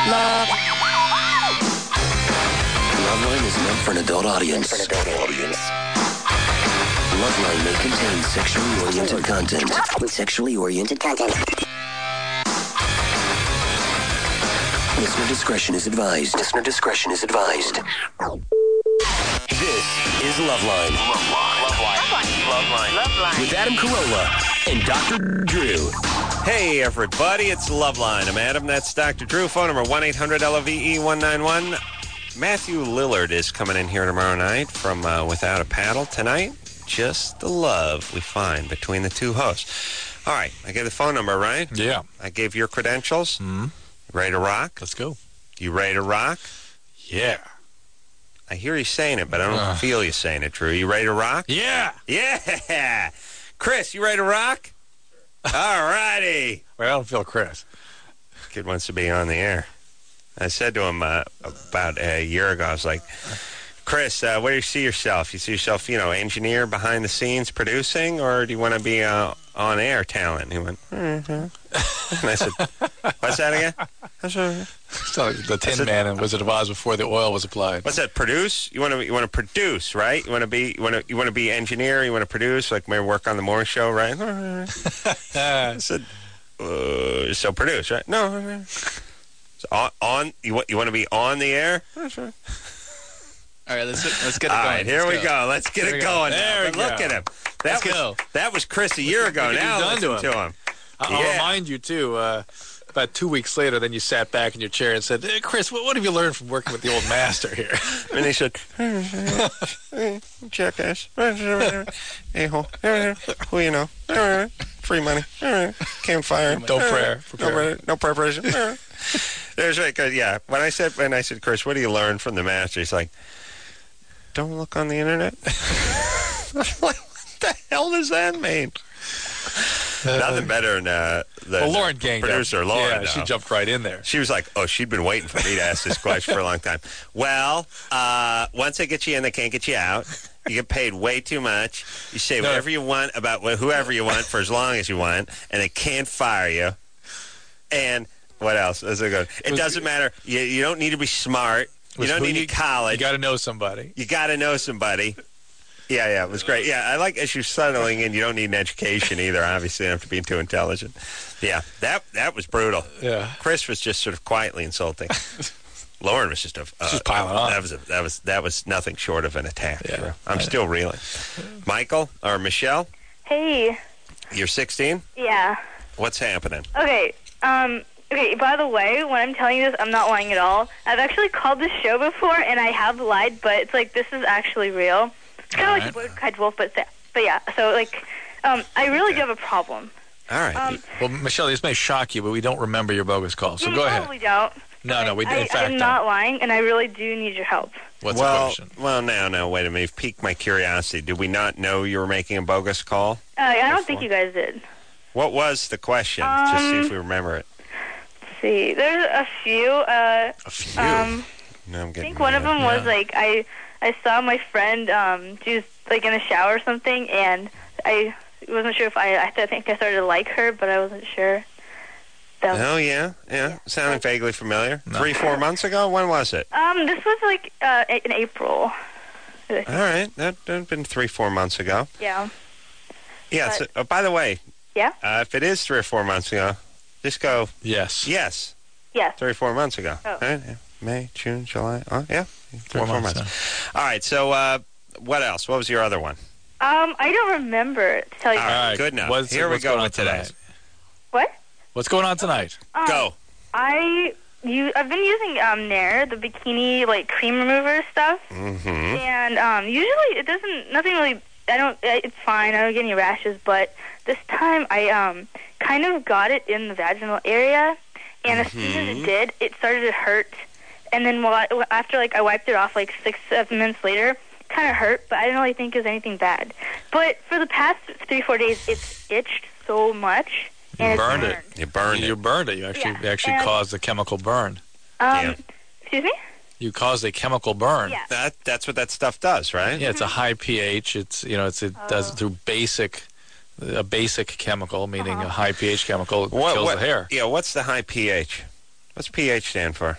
Loveline is meant for an adult audience. Loveline may contain sexually oriented content. Listener discretion is advised. This is Loveline. With Adam Carolla and Dr. Drew. Hey, everybody, it's Loveline. I'm Adam, that's Dr. Drew. Phone number 1-800-LOVE-191. Matthew Lillard is coming in here tomorrow night from Without a Paddle. Tonight, just the love we find between the two hosts. All right, I gave the phone number, right? Yeah. I gave your credentials. Mm-hmm. Ready to rock? Let's go. You ready to rock? Yeah. I hear you saying it, but I don't feel you saying it, Drew. You ready to rock? Yeah. Yeah. Chris, you ready to rock? All righty. Well, I don't feel Chris. Kid wants to be on the air. I said to him about a year ago, I was like, Chris, where do you see yourself? You see yourself, engineer behind the scenes producing, or do you want to be on air talent? And he went, And I said, what's that again? It's like the Tin Man in Wizard of Oz before the oil was applied. What's that? Produce? You want to produce, right? You want to be engineer. You want to produce, like maybe work on the morning show, right? I said, so produce, right? No. So on you want to be on the air? All right, let's get it going. All right, here we go. Let's get it going. There we go. Look at him. Let's go. That was Chris a year ago. Now listen to him. I'll remind you, too, about 2 weeks later, then you sat back in your chair and said, hey, Chris, what have you learned from working with the old master here? And he said, jackass, a-hole, who you know, free money, campfire, No prayer. no preparation. It was right, yeah. When I said, Chris, what do you learn from the master? He's like, don't look on the internet. I'm like, what the hell does that mean? Nothing better than the Lauren ganged producer, up. Lauren. Yeah, she jumped right in there. She was like, she'd been waiting for me to ask this question for a long time. Well, once they get you in, they can't get you out. You get paid way too much. You say whatever you want about whoever you want for as long as you want, and they can't fire you. And what else? It doesn't matter. You don't need to be smart. You don't need college. You got to know somebody. Yeah, it was great. Yeah, I like as you're settling in, you don't need an education either. Obviously, you don't have to be too intelligent. Yeah, that was brutal. Yeah. Chris was just sort of quietly insulting. Lauren was just piling on. That was nothing short of an attack. Yeah, I'm still reeling. Michael or Michelle? Hey. You're 16? Yeah. What's happening? Okay. Okay, by the way, when I'm telling you this, I'm not lying at all. I've actually called this show before, and I have lied, but it's like this is actually real. It's kind of like Boy Cried Wolf, but yeah. So, like, I really do have a problem. All right. Well, Michelle, this may shock you, but we don't remember your bogus call, so go ahead. Probably don't. No, we in fact I'm not lying, and I really do need your help. What's the question? Well, now, wait a minute. You've piqued my curiosity. Did we not know you were making a bogus call? I don't think you guys did. What was the question? Just see if we remember it. Let's see. There's a few. A few? No, I'm I think one of them was, like, I saw my friend, she was, like, in the shower or something, and I wasn't sure if I think I started to like her, but I wasn't sure. Oh, yeah. Sounding vaguely familiar. No. 3-4 months ago? When was it? This was, like, in April. All right. That had been 3-4 months ago. Yeah. Yeah. So, by the way, Yeah? if it is 3 or 4 months ago, just go, Yes. yes. Yes. 3 or 4 months ago. Oh. Right? Yeah. May, June, July. Oh, yeah. 3 or 4 months. Yeah. All right. So, what else? What was your other one? I don't remember, to tell you. All right. Good enough. Here we go with today. What? What's going on tonight? Go. I've been using Nair, the bikini like cream remover stuff, and usually it doesn't. Nothing really. It's fine. I don't get any rashes, but this time I kind of got it in the vaginal area, and as soon as it did, it started to hurt. And then after I wiped it off 6-7 minutes later, it kind of hurt, but I didn't really think it was anything bad. But for the past 3-4 days, it's itched so much. You burned it. You burned it. You burned it. You actually caused a chemical burn. Excuse me? You caused a chemical burn. Yeah. That's what that stuff does, right? Yeah, it's a high pH. It does it through a basic chemical, meaning a high pH chemical kills the hair. Yeah, what's the high pH? What's pH stand for?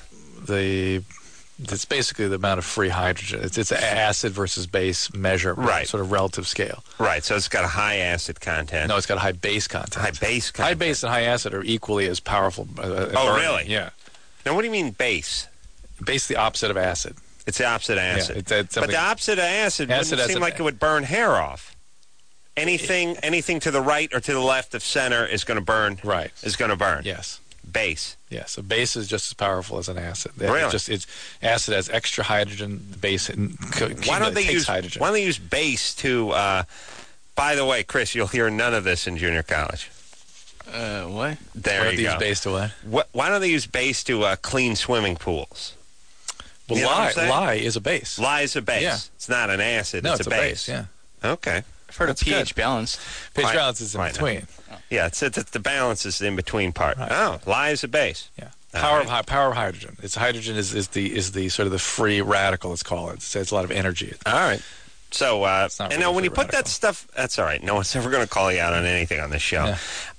It's basically the amount of free hydrogen. It's an acid versus base measure, Right. sort of relative scale. Right, so it's got a high acid content. No, it's got a high base content. High base content. High base and high acid are equally as powerful. Oh, really? Yeah. Now, what do you mean base? Base is the opposite of acid. It's the opposite of acid. it's but something- the opposite of acid Acid wouldn't has seem an- like it would burn hair off. Anything to the right or to the left of center is going to burn. Right. Is going to burn. Yes. Base. Yeah, so base is just as powerful as an acid. Really? It's acid has extra hydrogen. Base Why don't they takes use hydrogen? Why don't they use base to? By the way, Chris, you'll hear none of this in junior college. What? There Why you don't they use go. base to what? Why don't they use base to clean swimming pools? Well, You know what I'm saying? lye is a base. Lye is a base. Yeah. It's not an acid. No, it's a base. Yeah. Okay. I've heard That's of pH good. balance. pH Quite- balance is in quite between. Yeah, it's the balance is the in between part. Right. Oh, lye is a base. Yeah. All Power right. power of hydrogen. It's hydrogen is the sort of the free radical. Let's call it. It's a lot of energy. All right. So, not and really now when you free put that radical. stuff, that's all right. No one's ever going to call you out on anything on this show.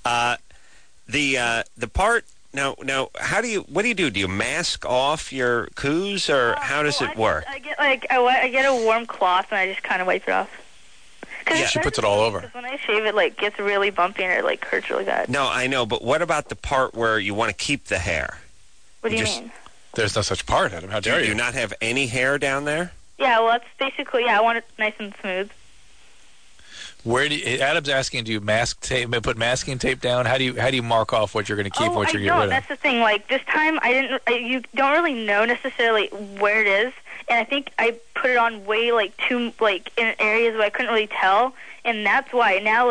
Yeah. The part now, what do you do? Do you mask off your coos, or how does it work? I get I get a warm cloth and I just kind of wipe it off. Yeah. She puts it all over. Because when I shave it, like gets really bumpy and it like hurts really bad. No, I know, but what about the part where you want to keep the hair? What do you just- mean? There's no such part, Adam. How Do dare you you? not have any hair down there? Yeah, well, that's basically I want it nice and smooth. Where do you, Adam's asking? Do you mask tape? Put masking tape down? How do you mark off what you're going to keep and what you're I going to get don't. rid of? That's the thing. Like this time, you don't really know necessarily where it is, and I think I put it on way too in areas where I couldn't really tell, and that's why now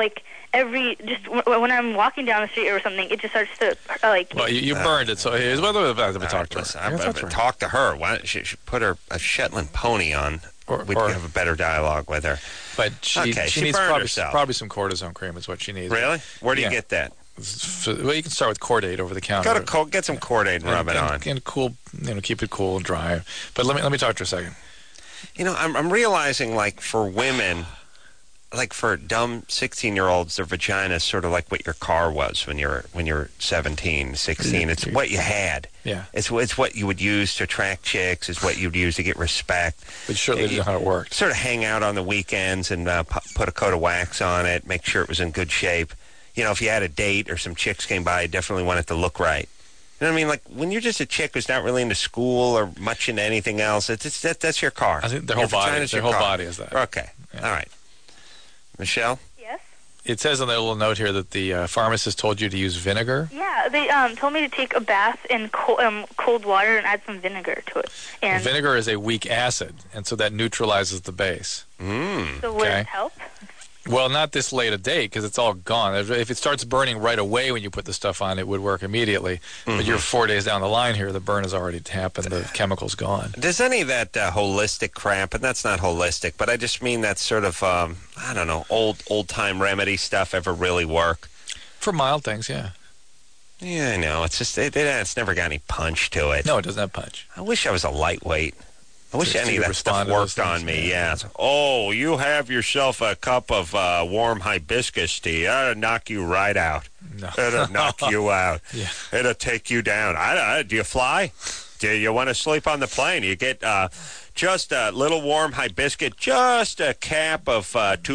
when I'm walking down the street or something, it just starts to Well, you burned it, so here's what we'll talk to her. Listen, Yeah, talk to her. talk to her. Why don't she should put her a Shetland pony on? We'd or- have a better dialogue with her. But she Okay, she needs burned herself. probably some cortisone cream is what she needs. Really? Where do you Yeah. get that? Well, you can start with Cordate over the counter. Get some Cordate and rub it on. And cool, keep it cool and dry. But let me talk to her a second. You know, I'm realizing, like, for women, like for dumb 16-year-olds, their vagina is sort of like what your car was when you're 17, 16. It's what you had. Yeah. It's what you would use to attract chicks. It's what you'd use to get respect. But surely you know how it worked. Sort of hang out on the weekends and put a coat of wax on it, make sure it was in good shape. You know, if you had a date or some chicks came by, you definitely want it to look right. You know what I mean? Like, when you're just a chick who's not really into school or much into anything else, that's your car. I think their Your whole body, vagina's their your whole car. body is that. Okay. Yeah. All right. Michelle? Yes. It says on that little note here that the pharmacist told you to use vinegar. Yeah, they told me to take a bath in cold water and add some vinegar to it. And Vinegar is a weak acid, and so that neutralizes the base. so would okay. it help? Well, not this late a date because it's all gone. If it starts burning right away when you put the stuff on, it would work immediately. But you're 4 days down the line here, the burn has already happened, the chemical's gone. Does any of that holistic crap, and that's not holistic, but I just mean that sort of, I don't know, old-time remedy stuff ever really work? For mild things, yeah. Yeah, I know. It's just, it's never got any punch to it. No, it doesn't have punch. I wish I was a lightweight. I wish To any of that stuff respond to those worked on things, me, yeah. yeah. It's, oh, you have yourself a cup of warm hibiscus tea. That'll knock you right out. No. It'll knock you out. Yeah. It'll take you down. Do you fly? Do you want to sleep on the plane? You get just a little warm hibiscus, just a cap of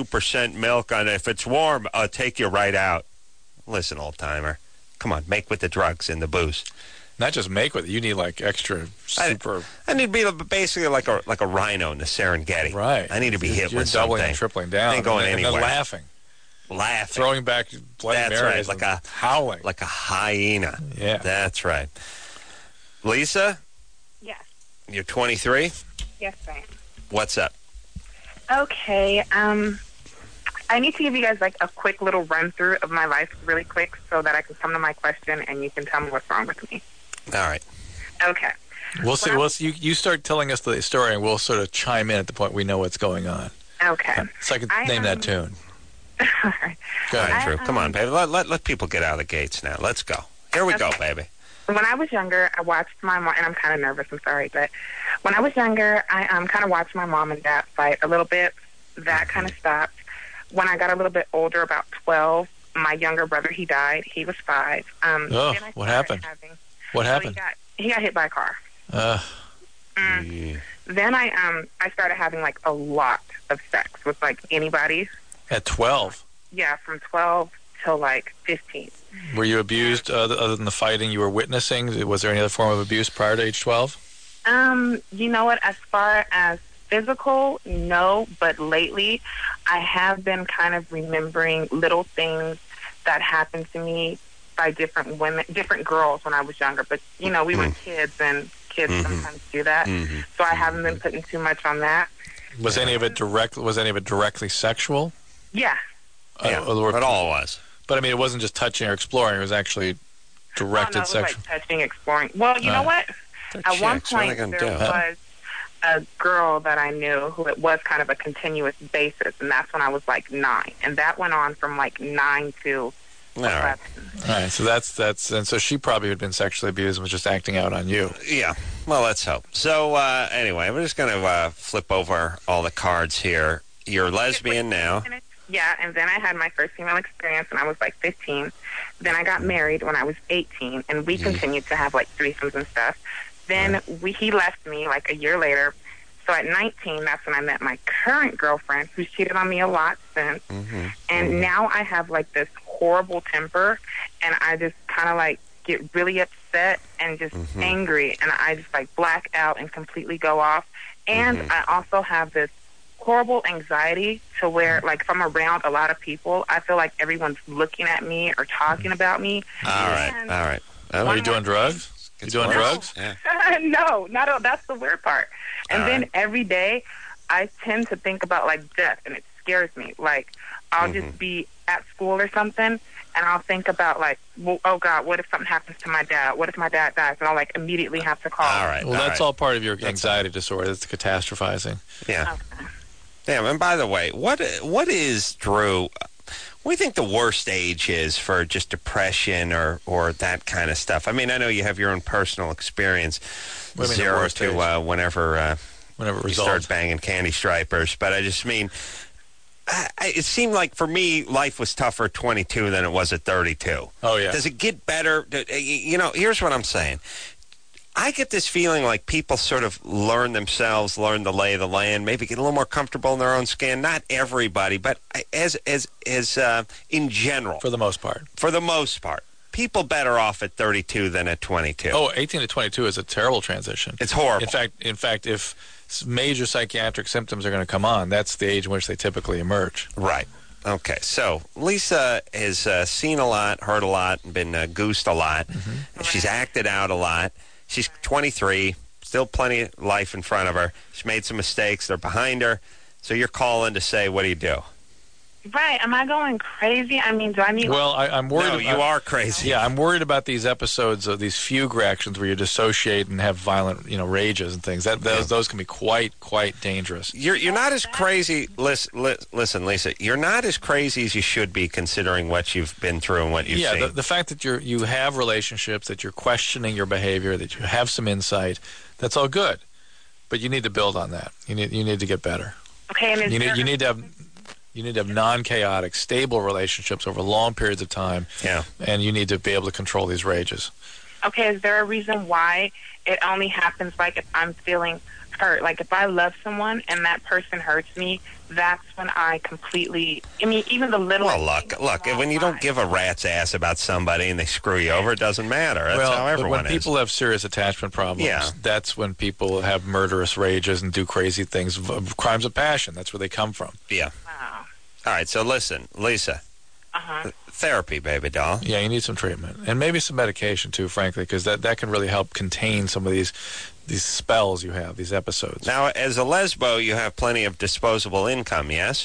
2% milk on it. If it's warm, I'll take you right out. Listen, old-timer. Come on, make with the drugs and the booze. Not just make with it. You need like extra super. I need to be basically like a rhino in the Serengeti. Right. I need to be hit You're with doubling something. and tripling down. Ain't going and anywhere. then laughing. Laughing. Throwing back Bloody That's Marys right, and howling. like a hyena. Yeah. That's right. Lisa, Yes. you're 23. Yes, I am. What's up? Okay. I need to give you guys like a quick little run through of my life really quick so that I can come to my question and you can tell me what's wrong with me. All right. Okay. We'll see. You start telling us the story, and we'll sort of chime in at the point we know what's going on. Okay. So I can I, name that tune. All right. Go All ahead. right, Drew. Come on, baby. Let people get out of the gates now. Let's go. Here we go, baby. When I was younger, I watched my mom, and I'm kind of nervous, I'm sorry, but when I was younger, I kind of watched my mom and dad fight a little bit. That kind of stopped. When I got a little bit older, about 12, my younger brother, he died. He was 5. Oh, then I what started happened? having- What happened? So He got hit by a car. Then I started having like a lot of sex with like anybody. At 12? Yeah, from 12 till like 15. Were you abused other than the fighting you were witnessing? Was there any other form of abuse prior to age 12? You know what? As far as physical, no. But lately, I have been kind of remembering little things that happened to me by different women, different girls when I was younger. But, you know, we were kids, and kids sometimes do that. So I haven't been putting too much on that. Was any of it directly sexual? Yeah. Yeah, it all was. But, I mean, it wasn't just touching or exploring. It was actually directed it was sexual. like touching, exploring. Well, you know what? At one point, there was a girl that I knew who it was kind of a continuous basis, and that's when I was like 9. And that went on from like 9 to 11. All right, so and so she probably had been sexually abused and was just acting out on you. Yeah, well, let's hope. So, anyway, we're just going to flip over all the cards here. You're lesbian now. Yeah, and then I had my first female experience when I was like 15. Then I got married when I was 18, and we continued to have like threesomes and stuff. Then he left me like a year later. So at 19, that's when I met my current girlfriend, who's cheated on me a lot since. And now I have like this horrible temper, and I just kind of like get really upset and just angry, and I just like black out and completely go off. And I also have this horrible anxiety to where, like, if I'm around a lot of people, I feel like everyone's looking at me or talking about me. All right. Are you doing drugs? You doing drugs? Yeah. No, not at all. That's the weird part. And then every day, I tend to think about, like, death, and it scares me. Like, I'll just be at school or something, and I'll think about, like, well, oh, God, what if something happens to my dad? What if my dad dies? And I'll, like, immediately have to call. All right. Well, that's all part of your anxiety disorder. That's catastrophizing. Yeah. Okay. Damn, and by the way, what is, Drew, what do you think the worst age is for just depression or that kind of stuff? I mean, I know you have your own personal experience, What do you mean, the 0 worst to age? whenever Whenever it you resolves. start banging candy stripers. But I just mean, it seemed like for me, life was tougher at 22 than it was at 32. Oh, yeah. Does it get better? You know, here's what I'm saying. I get this feeling like people sort of learn themselves, learn the lay of the land, maybe get a little more comfortable in their own skin. Not everybody, but as in general. For the most part. For the most part. People better off at 32 than at 22. Oh, 18 to 22 is a terrible transition. It's horrible. In fact, if major psychiatric symptoms are going to come on, that's the age in which they typically emerge. Right. Okay, so Lisa has seen a lot, heard a lot, and been goosed a lot. And she's acted out a lot. She's 23, still plenty of life in front of her. She's made some mistakes. They're behind her. So you're calling to say, what do you do? Right. Am I going crazy? I mean, do I need... Well, I'm worried. No, you are crazy. Yeah, I'm worried about these episodes of these fugue reactions where you dissociate and have violent, rages and things. Those can be quite dangerous. You're not as crazy. Listen, Lisa. You're not as crazy as you should be, considering what you've been through and what you've seen. Yeah, the fact that you have relationships, that you're questioning your behavior, that you have some insight, that's all good. But you need to build on that. You need to get better. Okay, and You need to have non-chaotic, stable relationships over long periods of time. Yeah. And you need to be able to control these rages. Okay, is there a reason why it only happens, like, if I'm feeling hurt? Like, if I love someone and that person hurts me, that's when I completely... I mean, even the little... Well, look. When you don't give a rat's ass about somebody and they screw you over, it doesn't matter. That's how everyone but when is. people have serious attachment problems, that's when people have murderous rages and do crazy things, crimes of passion. That's where they come from. Yeah. Wow. All right, so listen, Lisa. Therapy, baby doll. Yeah, you need some treatment. And maybe some medication, too, frankly, because that can really help contain some of these spells you have, these episodes. Now, as a lesbo, you have plenty of disposable income, yes?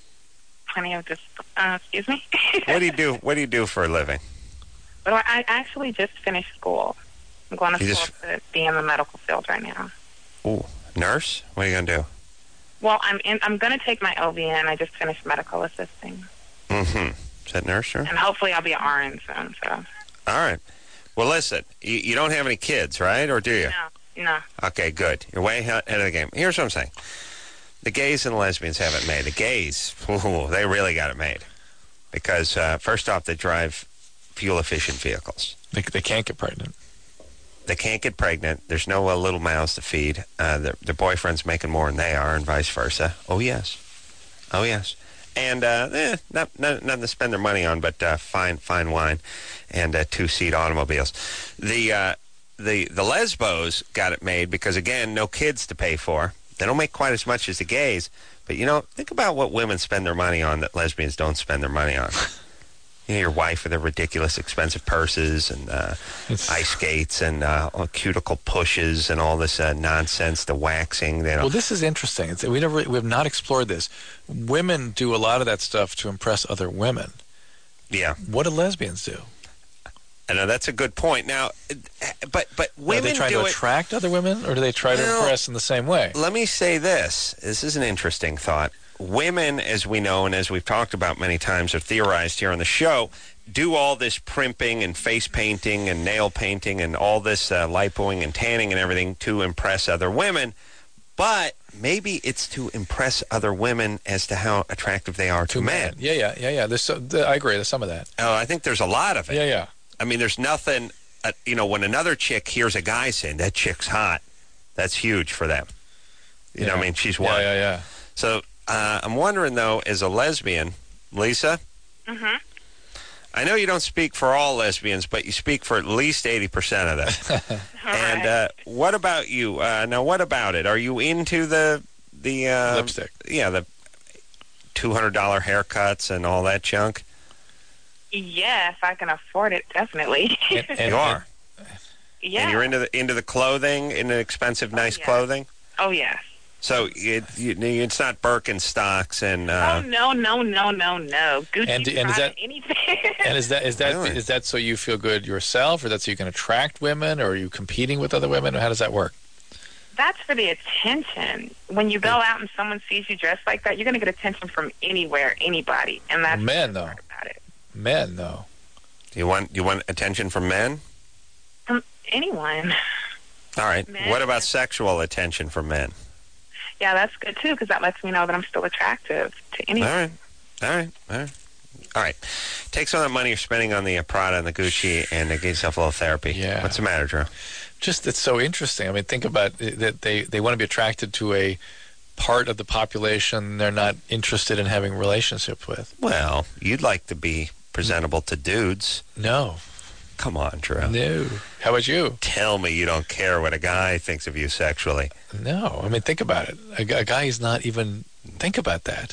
Plenty of just... excuse me? What do you do? What do you do for a living? Well, I actually just finished school. I'm going to school to be in the medical field right now. Ooh, nurse? What are you going to do? Well, I'm going to take my LVN. I just finished medical assisting. Is that nurse, sir? And hopefully I'll be an RN soon, so... All right. Well, listen, you don't have any kids, right? Or do you? No. Okay, good. You're way ahead of the game. Here's what I'm saying. The gays and lesbians have it made. The gays, they really got it made. Because, first off, they drive fuel-efficient vehicles. They can't get pregnant. They can't get pregnant. There's no little mouths to feed. Their boyfriend's making more than they are, and vice versa. Oh yes. And nothing to spend their money on, but fine wine and 2-seat automobiles. The lesbos got it made because, again, no kids to pay for. They don't make quite as much as the gays. But, think about what women spend their money on that lesbians don't spend their money on. Your wife with her ridiculous expensive purses and ice skates and cuticle pushes and all this nonsense, the waxing. Well, this is interesting. We have not explored this. Women do a lot of that stuff to impress other women. Yeah. What do lesbians do? I know that's a good point. Now, but women do they try to attract other women, or do they try to impress in the same way? Let me say this. This is an interesting thought. Women, as we know and as we've talked about many times or theorized here on the show, do all this primping and face painting and nail painting and all this lipoing and tanning and everything to impress other women. But maybe it's to impress other women as to how attractive they are to men. Yeah. I agree. There's some of that. Oh, I think there's a lot of it. Yeah. I mean, there's nothing, when another chick hears a guy saying, that chick's hot, that's huge for them. You know what I mean? She's one. Yeah. So I'm wondering, though, as a lesbian, Lisa? Mm-hmm. I know you don't speak for all lesbians, but you speak for at least 80% of them. And what about you? Now, what about it? Are you into the lipstick? Yeah, the $200 haircuts and all that junk? Yeah, if I can afford it, definitely. And you are? Yeah. And you're into the clothing, into expensive, nice clothing? Oh, yes. So it's not Birkenstocks and... no. Gucci, and is that anything. And is Really? that so you feel good yourself, or that so you can attract women, or are you competing with other women, or how does that work? That's for the attention. When you go out and someone sees you dressed like that, you're going to get attention from anywhere, anybody, and that's Men, the though. part about it. Men, though. You want attention from men? From anyone. All right. Men. What about sexual attention from men? Yeah, that's good too, because that lets me know that I'm still attractive to anyone. All right. Take some of that money you're spending on the Prada and the Gucci and get yourself a little therapy. Yeah. What's the matter, Drew? Just, it's so interesting. I mean, think about it, that they want to be attracted to a part of the population they're not interested in having a relationship with. Well, you'd like to be presentable to dudes. No. Come on, Drew. No. How about you? Tell me you don't care what a guy thinks of you sexually. No. I mean, think about it. A guy is not even... Think about that.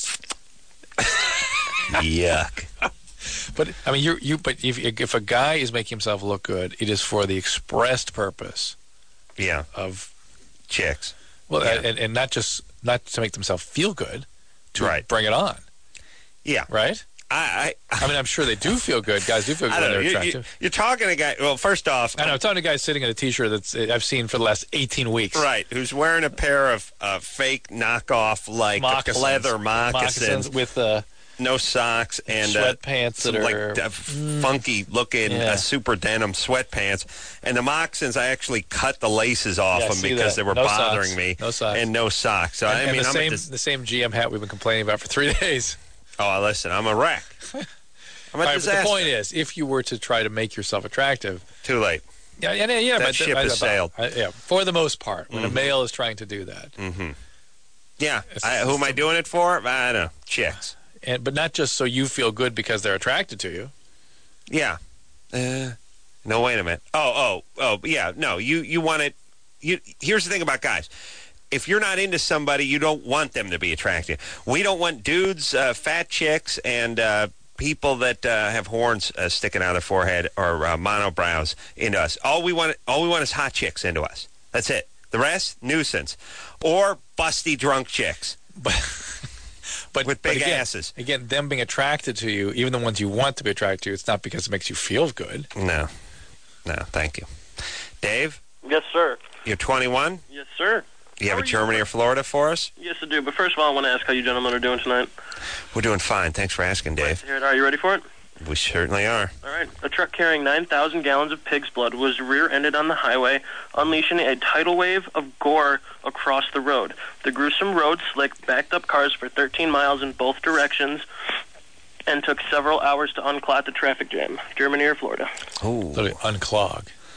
Yuck. But, I mean, but if a guy is making himself look good, it is for the expressed purpose of... Chicks. Well, Yeah. and not to make themselves feel good, to bring it on. Yeah. Right? I mean, I'm sure they do feel good. Guys do feel good when they're attractive. You're talking to a guy... Well, first off... I know. I'm talking to a guy sitting in a T-shirt that's I've seen for the last 18 weeks. Right, who's wearing a pair of fake knockoff, like, leather moccasins. With... no socks and sweatpants that are funky looking super denim sweatpants, and the moccasins I actually cut the laces off them because they were bothering me. No socks. And no socks. So and, I mean, the same GM hat we've been complaining about for 3 days. Oh, listen, I'm a wreck. I'm a disaster. But the point is, if you were to try to make yourself attractive, too late. Yeah. That but ship has sailed. For the most part, when a male is trying to do that. Mm-hmm. Yeah. Who am I doing it for? I don't know. Chicks. But not just so you feel good because they're attracted to you. Yeah. No, wait a minute. Oh, yeah. No, you want it. Here's the thing about guys. If you're not into somebody, you don't want them to be attractive. We don't want dudes, fat chicks, and people that have horns sticking out of their forehead or monobrows into us. All we want is hot chicks into us. That's it. The rest, nuisance. Or busty drunk chicks. But with big asses. Again, them being attracted to you, even the ones you want to be attracted to, it's not because it makes you feel good. No, thank you. Dave? Yes, sir. You're 21? Yes, sir. Do you have a Germany or Florida for us? Yes, I do. But first of all, I want to ask how you gentlemen are doing tonight. We're doing fine. Thanks for asking, Dave. Nice to hear it. Are you ready for it? We certainly are. All right. A truck carrying 9,000 gallons of pig's blood was rear-ended on the highway, unleashing a tidal wave of gore across the road. The gruesome road slick backed up cars for 13 miles in both directions and took several hours to unclog the traffic jam. Germany or Florida? Oh. Literally unclog.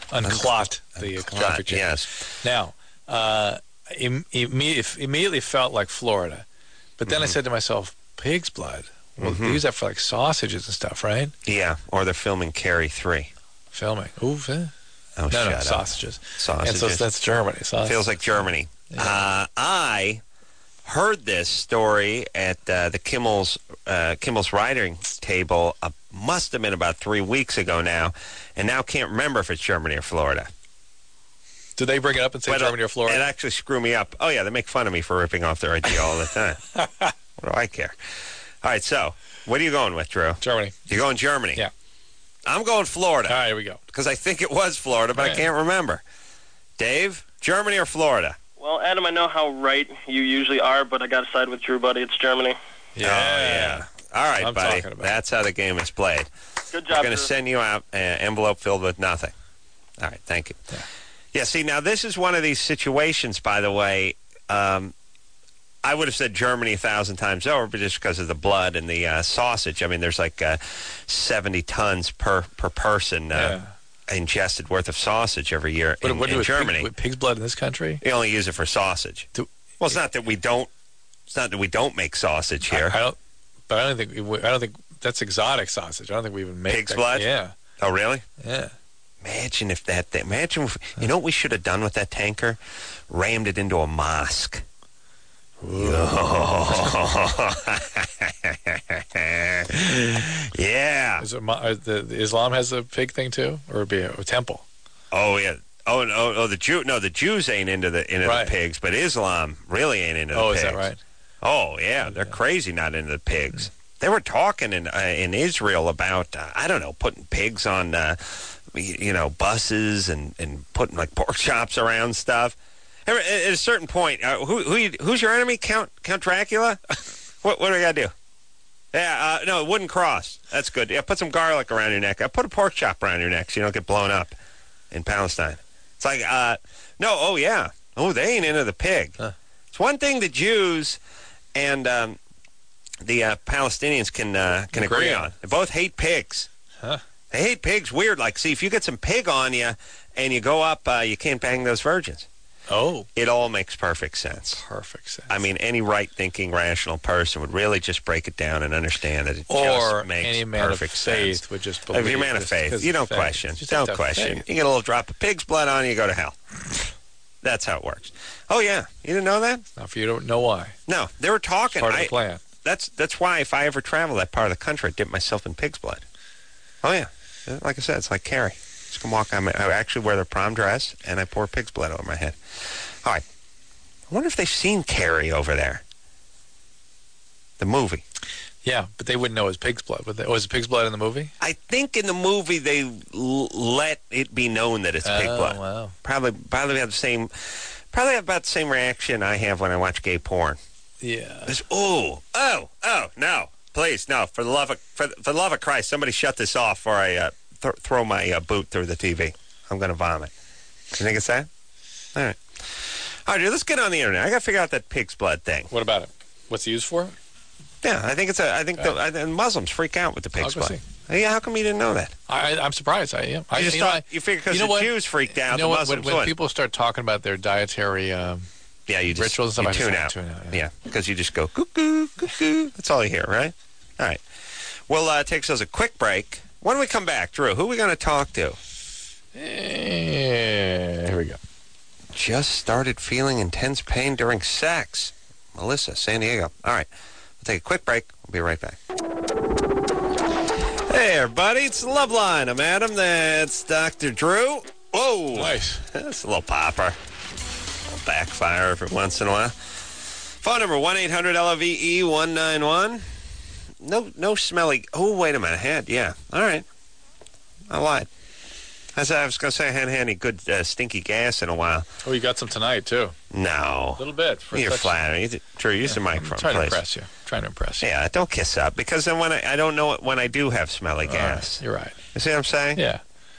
unclot the conflict chain. Yes. Now, immediately felt like Florida. But then I said to myself, pig's blood. Well, they use that for like sausages and stuff, right? Yeah, or they're filming Carrie 3. Filming. Ooh, Oh, no, shut up. sausages. Sausages. And so that's Germany. Sausages. Feels like Germany. I heard this story at the Kimmel's writing table. Must have been about 3 weeks ago now, and now can't remember if it's Germany or Florida. Do they bring it up and say Germany or Florida? It actually screw me up. Oh, yeah, they make fun of me for ripping off their idea all the time. What do I care? All right, so what are you going with, Drew? Germany. You're going Germany? Yeah. I'm going Florida. All right, here we go. Because I think it was Florida, but I can't remember. Dave, Germany or Florida? Well, Adam, I know how right you usually are, but I got to side with Drew, buddy. It's Germany. Yeah. Oh, yeah. All right, I'm buddy. talking about. That's how the game is played. Good job, We're going to Drew. send you out an envelope filled with nothing. All right, thank you. Yeah, see, now this is one of these situations, by the way. I would have said Germany 1,000 times over, but just because of the blood and the sausage. I mean, there's like 70 tons per person ingested worth of sausage every year in Germany. With pig's blood in this country? They only use it for sausage. Well, it's not that we don't. It's not that we don't make sausage here. I don't think that's exotic sausage. I don't think we even make Pig's blood? Yeah. Oh, really? Yeah. Imagine if you know what we should have done with that tanker? Rammed it into a mosque. Yeah. Is it, Islam has a pig thing too, or it'd be a temple? Oh yeah. Oh no. The Jews ain't into the pigs, but Islam really ain't into the pigs. Oh, is that right? Oh yeah, they're crazy not into the pigs. They were talking in Israel about putting pigs on buses and putting like pork chops around stuff. At a certain point, who's your enemy? Count Dracula? What do we got to do? Yeah, no, it wouldn't cross. That's good. Yeah, put some garlic around your neck. Put a pork chop around your neck so you don't get blown up in Palestine. It's like, no, oh yeah. Oh, they ain't into the pig. Huh. It's one thing the Jews and the Palestinians can agree on. They both hate pigs. Huh. They hate pigs weird. Like, see, if you get some pig on you and you go up, you can't bang those virgins. Oh. It all makes perfect sense. Perfect sense. I mean, any right-thinking, rational person would really just break it down and understand that it or just makes any man perfect of faith sense. would just believe. If you're a man of faith, you don't question. Don't question. Faith. You get a little drop of pig's blood on you, you go to hell. That's how it works. Oh, yeah. You didn't know that? Now, if you don't know why. No. They were talking. Part of the plan. That's why if I ever travel that part of the country, I dip myself in pig's blood. Oh, yeah. Like I said, it's like Carrie. Just come walk on. I actually wear the prom dress, and I pour pig's blood over my head. All right. I wonder if they've seen Carrie over there. The movie. Yeah, but they wouldn't know it was pig's blood. Was it pig's blood in the movie? I think in the movie they let it be known that it's pig blood. Wow. Probably have about the same reaction I have when I watch gay porn. Yeah. It's, oh, no. Please, no. For the love of Christ, somebody shut this off before I throw my boot through the TV. I'm going to vomit. You think it's that? All right. All right, dude, let's get on the internet. I got to figure out that pig's blood thing. What about it? What's it used for? Yeah, I think the Muslims freak out with the pig's blood. Yeah, how come you didn't know that? I'm surprised. I am. You figure because the Jews freaked out, the Muslims when people start talking about their dietary rituals and stuff, tune out. Yeah, because you just go cuckoo, cuckoo. That's all you hear, right? All right. We'll take us a quick break. When we come back, Drew, who are we going to talk to? Here we go. Just started feeling intense pain during sex. Melissa, San Diego. All right. We'll take a quick break. We'll be right back. Hey, everybody. It's the Love Line. I'm Adam. That's Dr. Drew. Whoa. Nice. That's a little popper. A little backfire every once in a while. Phone number 1-800-LOVE-191. No smelly. Oh, wait a minute. I had. Yeah. All right. I lied. As I was going to say, I hadn't had any good stinky gas in a while. Oh, you got some tonight, too. No. A little bit. You're flattering. Drew, use the microphone, trying please. Trying to impress you. Yeah, don't kiss up, because then when I don't know it when I do have smelly gas. You're right. You see what I'm saying? Yeah.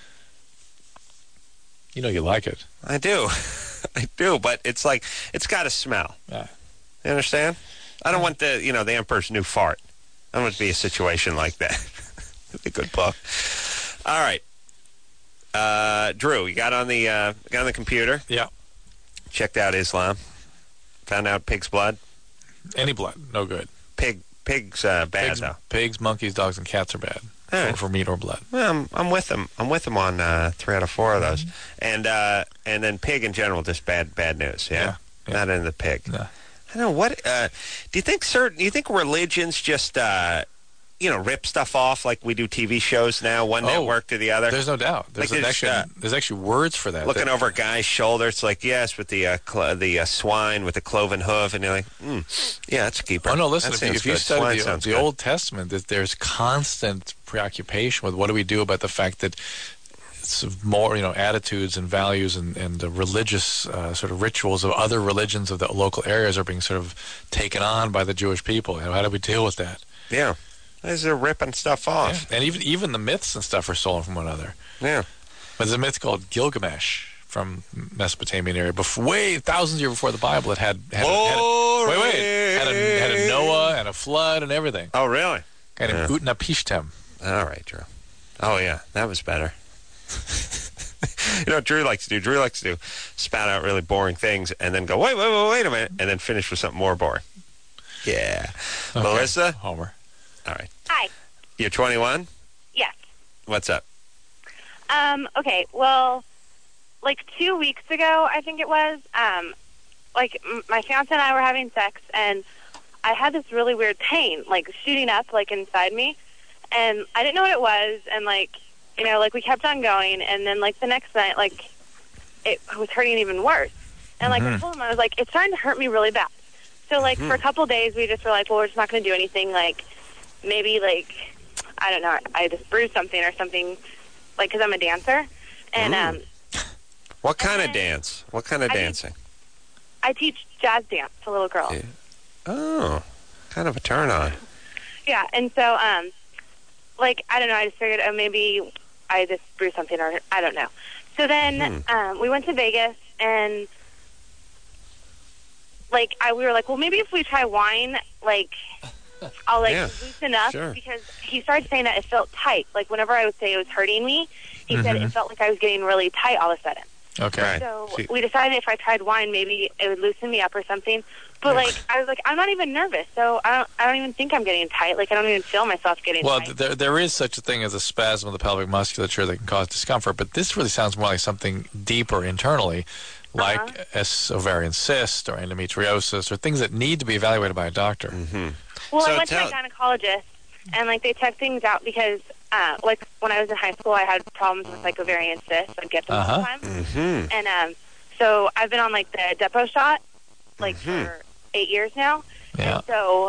You know you like it. I do. I do, but it's like, it's got to smell. Yeah. You understand? I don't want the Emperor's New Fart. I don't want it to be a situation like that. It'd be a good book. All right. Drew, you got on the computer, Yeah. checked out Islam, found out pig's blood. Any blood, no good. Pig's bad though. Pigs, monkeys, dogs, and cats are bad All right. for meat or blood. Well, I'm with them. I'm with them on 3 out of 4 of those, and then pig in general, just bad news. Yeah, Yeah. not in the pig. No. I don't know what. Do you think religions just rip stuff off like we do TV shows now, one network to the other? There's no doubt. There's actually words for that. Looking over a guy's shoulder, it's like, yes, with the swine with the cloven hoof, and you're like, yeah, that's a keeper. Oh no! Listen, That if sounds you good. study Swine the sounds the good. Old Testament, there's constant preoccupation with what do we do about the fact that it's more, attitudes and values and the religious sort of rituals of other religions of the local areas are being sort of taken on by the Jewish people. How do we deal with that? Yeah, they're ripping stuff off. Yeah. And even the myths and stuff are stolen from one another. Yeah. But there's a myth called Gilgamesh from Mesopotamian area, way thousands of years before the Bible. It had a Noah and a flood and everything. Oh, really? And Yeah. Utnapishtim. All right, Drew. Oh, yeah, that was better. You know what Drew likes to do? Drew likes to spout out really boring things and then go, wait a minute, and then finish with something more boring. Yeah. Okay. Melissa? Homer. All right. Hi. You're 21? Yes. What's up? Okay. Well, like 2 weeks ago, I think it was. My fiance and I were having sex, and I had this really weird pain, like shooting up, like inside me, and I didn't know what it was, and we kept on going, and then like the next night, like it was hurting even worse, and like I told him, I was like, it's starting to hurt me really bad. So like for a couple of days, we just were like, well, we're just not going to do anything. Like maybe I don't know, I just bruised something or something, like because I'm a dancer, and What kind of dance? What kind of dancing? I teach jazz dance to little girls. Yeah. Oh, kind of a turn on. Yeah, and so I don't know, I just figured maybe I just bruised something or I don't know. So then we went to Vegas, and we were like, well, maybe if we try wine, I'll loosen up, because he started saying that it felt tight. Like whenever I would say it was hurting me, he said it felt like I was getting really tight all of a sudden. Okay. Right. So we decided if I tried wine, maybe it would loosen me up or something. But I was like, I'm not even nervous, so I don't even think I'm getting tight. Like I don't even feel myself getting tight. Well, there is such a thing as a spasm of the pelvic musculature that can cause discomfort, but this really sounds more like something deeper internally, like ovarian cyst or endometriosis or things that need to be evaluated by a doctor. Well, So I went to my gynecologist, and they checked things out because, when I was in high school, I had problems with ovarian cysts. I'd get them all the time, and so I've been on the Depo shot for 8 years now. Yeah. And so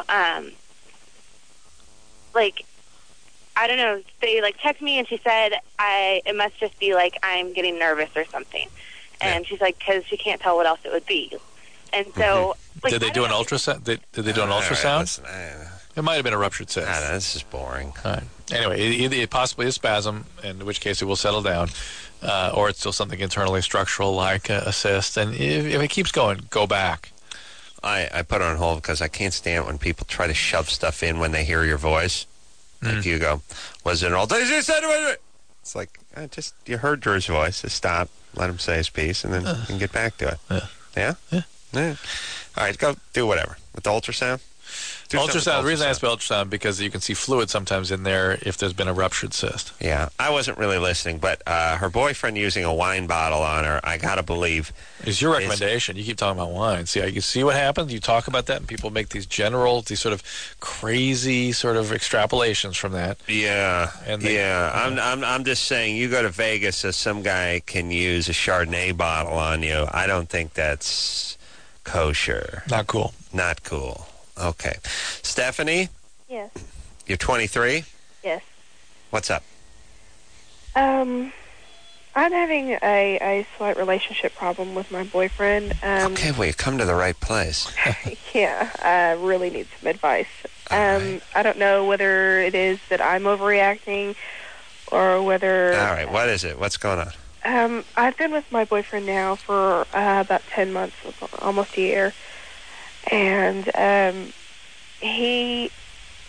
I don't know. They checked me, and she said it must just be I'm getting nervous or something, and she's like, because she can't tell what else it would be, and so. Did they do an ultrasound? Did they do an ultrasound? All right, listen, It might have been a ruptured cyst. I don't know, this is boring. All right. Anyway, either it possibly is spasm, in which case it will settle down, or it's still something internally structural like a cyst. And if it keeps going, go back. I put it on hold because I can't stand it when people try to shove stuff in when they hear your voice. Like you go, was it an ultrasound? It's like, you heard Drew's voice. Just stop, let him say his piece, and then you can get back to it. Yeah? Yeah. All right, go do whatever. With the ultrasound? Ultrasound. The reason I asked about ultrasound because you can see fluid sometimes in there if there's been a ruptured cyst. Yeah, I wasn't really listening, but her boyfriend using a wine bottle on her, I gotta believe. It's your recommendation. You keep talking about wine. You see what happens? You talk about that, and people make these sort of crazy sort of extrapolations from that. Yeah, And I'm just saying, you go to Vegas, so some guy can use a Chardonnay bottle on you. I don't think that's kosher. Not cool. Not cool. Okay. Stephanie, Yes. you're 23? Yes. What's up? I'm having a slight relationship problem with my boyfriend. Okay, well, you come to the right place. Yeah, I really need some advice. I don't know whether it is that I'm overreacting or whether... All right, what is it? What's going on? I've been with my boyfriend now for about 10 months, almost a year. And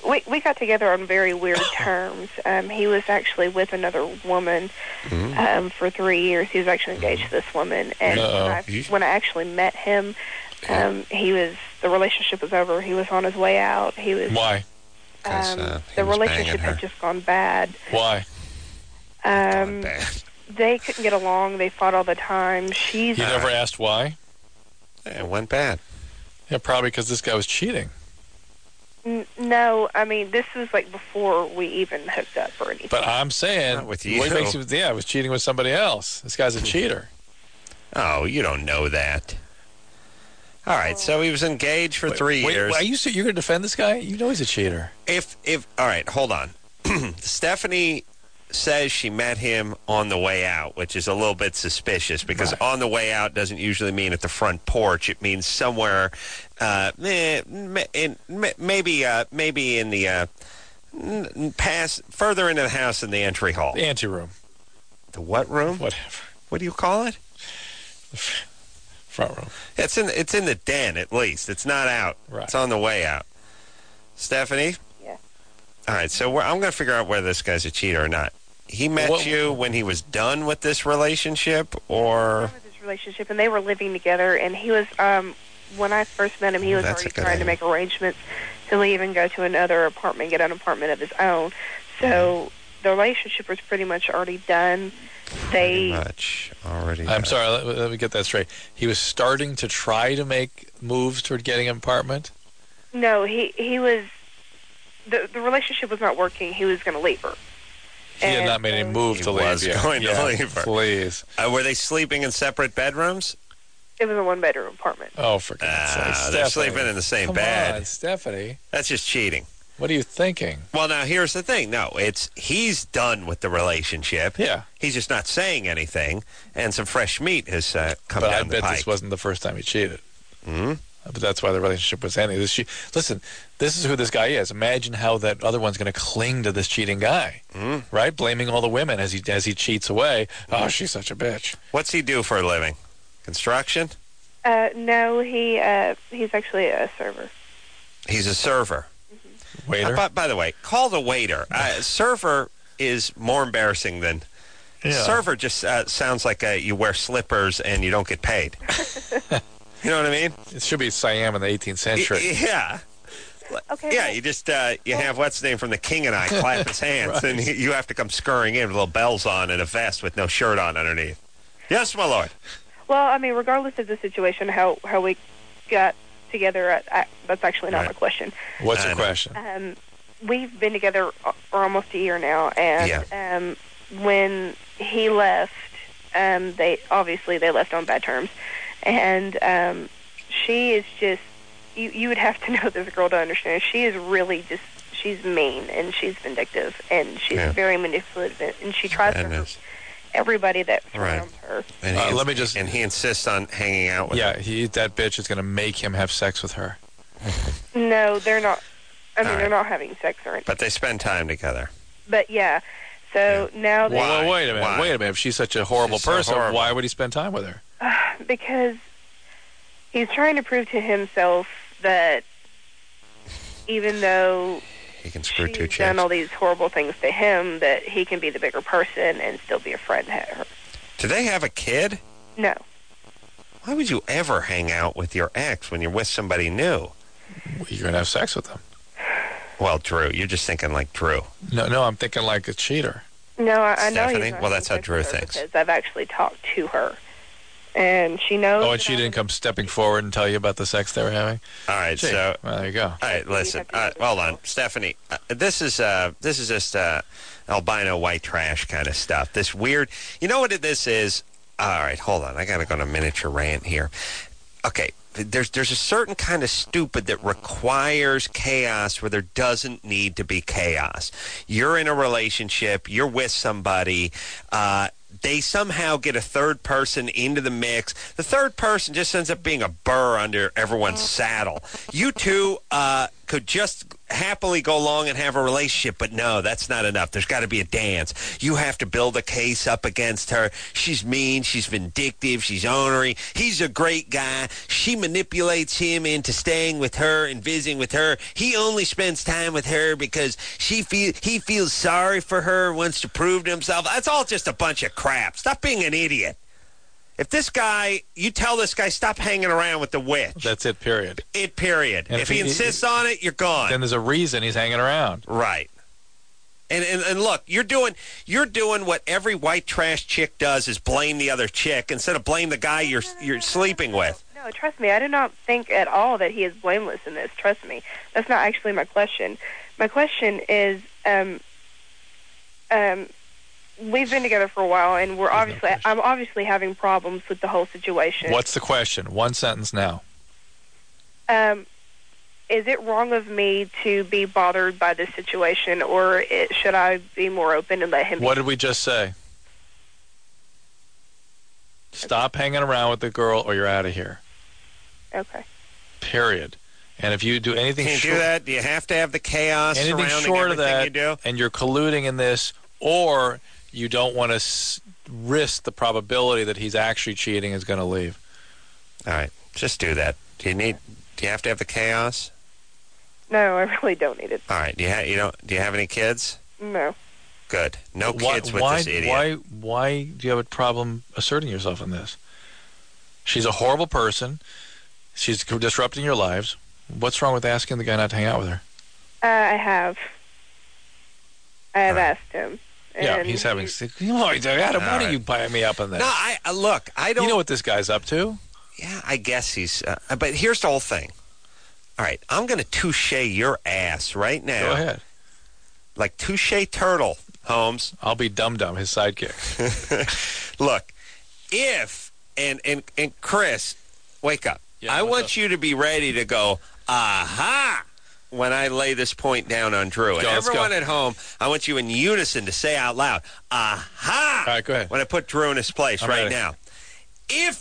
we got together on very weird terms. He was actually with another woman for 3 years. He was actually engaged to this woman, and when I actually met him, the relationship was over. He was on his way out. He was Why? The relationship had just gone bad. Why? They couldn't get along. They fought all the time. You never asked why? It went bad. Yeah, probably because this guy was cheating. No, I mean, this was like before we even hooked up or anything. But I'm saying, Not with you. what makes you, I was cheating with somebody else. This guy's a cheater. Oh, you don't know that. All right, so he was engaged for 3 years. Wait, you're going to defend this guy? You know he's a cheater. All right, hold on. Stephanie says she met him on the way out, which is a little bit suspicious because on the way out doesn't usually mean at the front porch. It means somewhere, maybe in the further into the house in the entry hall. The anteroom. The what room? Whatever. What do you call it? Front room. It's in the den at least. It's not out. Right. It's on the way out. Stephanie? Yeah. All right, so I'm going to figure out whether this guy's a cheater or not. He met you when he was done with this relationship, or? Done with this relationship, and they were living together, and he was, when I first met him, he was already trying to make arrangements to leave and go to another apartment, get an apartment of his own. So the relationship was pretty much already done. I'm sorry, let me get that straight. He was starting to try to make moves toward getting an apartment? No, he was, the relationship was not working. He was going to leave her. He had not made any move to leave. He was going to leave her. Please. Were they sleeping in separate bedrooms? It was a one-bedroom apartment. Oh, for God's sake. They're sleeping in the same bed. Come on, Stephanie. That's just cheating. What are you thinking? Well, now, here's the thing. No, he's done with the relationship. Yeah. He's just not saying anything, and some fresh meat has come down the pike. But I bet this wasn't the first time he cheated. Mm-hmm. But that's why the relationship was ending. Listen, this is who this guy is. Imagine how that other one's going to cling to this cheating guy, right? Blaming all the women as he cheats away. Oh, she's such a bitch. What's he do for a living? Construction? No, he's actually a server. He's a server. Mm-hmm. Waiter? By the way, call the waiter. Server is more embarrassing than... Yeah. Server just sounds like you wear slippers and you don't get paid. You know what I mean? It should be Siam in the 18th century. Yeah. Okay. Yeah, you just you have what's his name from The King and I clap his hands, and you have to come scurrying in with little bells on and a vest with no shirt on underneath. Yes, my lord. Well, I mean, regardless of the situation, how we got together, that's actually not my question. What's your question? We've been together for almost a year now, and when he left, they left on bad terms. And she is just, you would have to know this girl to understand. She is really just, she's mean and she's vindictive and she's very manipulative and she tries to hurt everybody that surrounds her. And he insists on hanging out with her. That bitch is going to make him have sex with her. No, they're not. I mean, they're not having sex or anything. But they spend time together. But yeah. So now they... Well, wait a minute. If she's such a horrible person, why would he spend time with her? Because he's trying to prove to himself that even though he can screw two she's chicks, done all these horrible things to him, that he can be the bigger person and still be a friend to her. Do they have a kid? No. Why would you ever hang out with your ex when you're with somebody new? You're going to have sex with them. Well, Drew, you're just thinking like Drew. No, I'm thinking like a cheater. No, I know Stephanie? he's not. Well, that's how Drew thinks. Because I've actually talked to her. And she knows. Oh, and she didn't come stepping forward and tell you about the sex they were having? All right, well, there you go. All right, listen. Hold on, Stephanie. This is just albino white trash kind of stuff. This weird. You know what this is? All right, hold on. I got to go on a miniature rant here. Okay, there's a certain kind of stupid that requires chaos where there doesn't need to be chaos. You're in a relationship. You're with somebody. They somehow get a third person into the mix. The third person just ends up being a burr under everyone's saddle. You two could just happily go along and have a relationship, but no, that's not enough. There's got to be a dance. You have to build a case up against her. She's mean. She's vindictive. She's ornery. He's a great guy. She manipulates him into staying with her and visiting with her. He only spends time with her because he feels sorry for her, wants to prove to himself. That's all just a bunch of crap. Stop being an idiot. If this guy, you tell this guy, stop hanging around with the witch. That's it, period. Period. And if he insists on it, you're gone. Then there's a reason he's hanging around. Right. And look, you're doing what every white trash chick does, is blame the other chick instead of blame the guy you're sleeping with. No, trust me, I do not think at all that he is blameless in this. Trust me. That's not actually my question. My question is, we've been together for a while, and I'm obviously having problems with the whole situation. What's the question? One sentence now. Is it wrong of me to be bothered by this situation, or should I be more open and let him? What did we just say? Stop hanging around with the girl, or you're out of here. Okay. Period. And if you do anything Can you do that? Do you have to have the chaos anything surrounding short of everything that, you do? and you're colluding in this, or you don't want to risk the probability that he's actually cheating, is going to leave. All right, just do that. Do you have to have the chaos? No, I really don't need it. All right. Do you have any kids? No. Good. No kids with this idiot. Why do you have a problem asserting yourself in this? She's a horrible person. She's disrupting your lives. What's wrong with asking the guy not to hang out with her? I have asked him. Yeah, he's having. Adam, why do you buy me up on this? No, I don't. You know what this guy's up to? Yeah, I guess he's. But here's the whole thing. All right, I'm going to touche your ass right now. Go ahead. Like touche turtle, Holmes. I'll be Dum-Dum, his sidekick. Look, if and Chris, wake up. Yeah, I want you to be ready to go, aha, when I lay this point down on Drew. And everyone at home, I want you in unison to say out loud, aha. All right, go ahead. When I put Drew in his place I'm right ready. now. If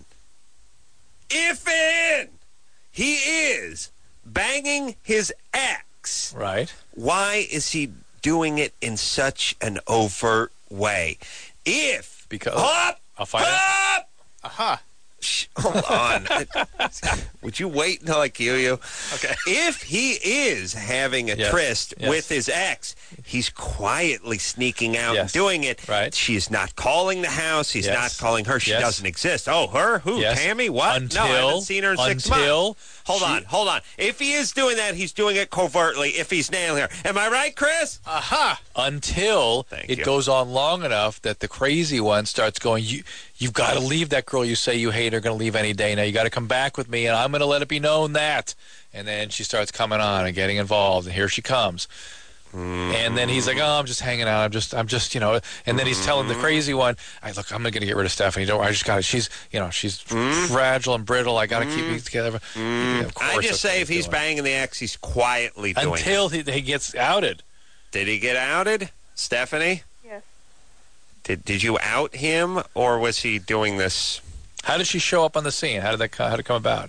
he is banging his ex, right? Why is he doing it in such an overt way? Because I'll find out. Aha. Hold on. Would you wait until I cue you? Okay. If he is having a tryst with his ex, he's quietly sneaking out and doing it. Right. She's not calling the house. He's not calling her. She doesn't exist. Oh, her? Who? Tammy? What? No, I haven't seen her in 6 months. Hold on. If he is doing that, he's doing it covertly if he's nailing her. Am I right, Chris? Aha. Until it goes on long enough that the crazy one starts going, you've got to leave that girl you say you hate. Are going to leave any day now. You got to come back with me, and I'm going to let it be known that. And then she starts coming on and getting involved, and here she comes. And then he's like, "Oh, I'm just hanging out. I'm just, you know." And then he's telling the crazy one, I'm going to get rid of Stephanie. Don't. I just got it. She's fragile and brittle. I got to keep these together. Of course, I just say if he's banging the ex, he's quietly doing it until he gets outed. Did he get outed, Stephanie? Yes. Did you out him, or was he doing this? How did she show up on the scene? How did it come about?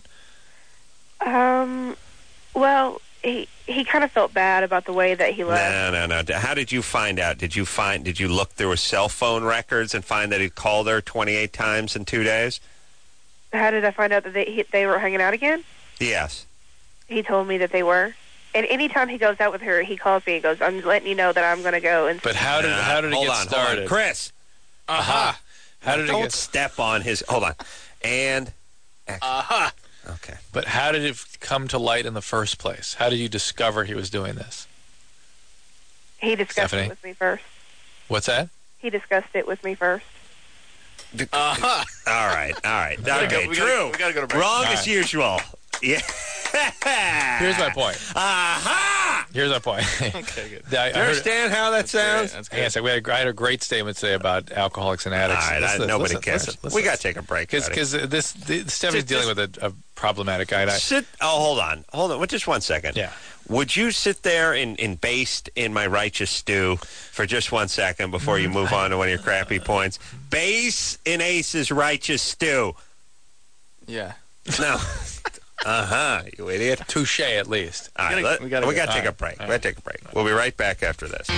Well, he kind of felt bad about the way that he left. No. How did you find out? Did you look through his cell phone records and find that he called her 28 times in 2 days? How did I find out that they were hanging out again? Yes. He told me that they were. And anytime he goes out with her, he calls me and goes, "I'm letting you know that I'm going to go." And but how did it get started? Hold on. Chris. Aha. How did Don't step on his. Hold on. And. Aha. Okay. But how did it come to light in the first place? How did you discover he was doing this? He discussed Stephanie? it with me first. What's that? He discussed it with me first. All right. Okay, Drew. We gotta go to break. Wrong as usual. Yeah. Here's my point. Aha! Here's my point. Okay, good. Do you understand how that sounds? That's Yes, I had a great statement today about alcoholics and addicts. All right, nobody cares. We got to take a break. Because Stephanie's dealing with a problematic guy. Hold on. Well, just 1 second. Yeah. Would you sit there and baste in my righteous stew for just 1 second before you move on to one of your crappy points? Base in Ace's righteous stew. Yeah. No. You idiot. Touche, at least. All right, we got to take a break. We got to take a break. We'll be right back after this.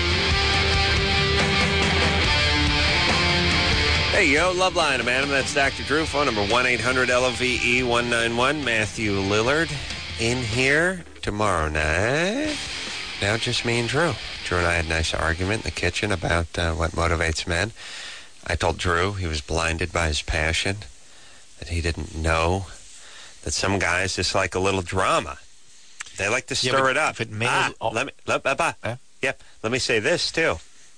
Hey, yo, Loveline, I'm Adam. That's Dr. Drew. Phone number 1-800-LOVE-191. Matthew Lillard in here tomorrow night. Now just me and Drew. Drew and I had a nice argument in the kitchen about what motivates men. I told Drew he was blinded by his passion, that he didn't know that some guys just like a little drama. They like to stir it up. If it males, let me say this, too.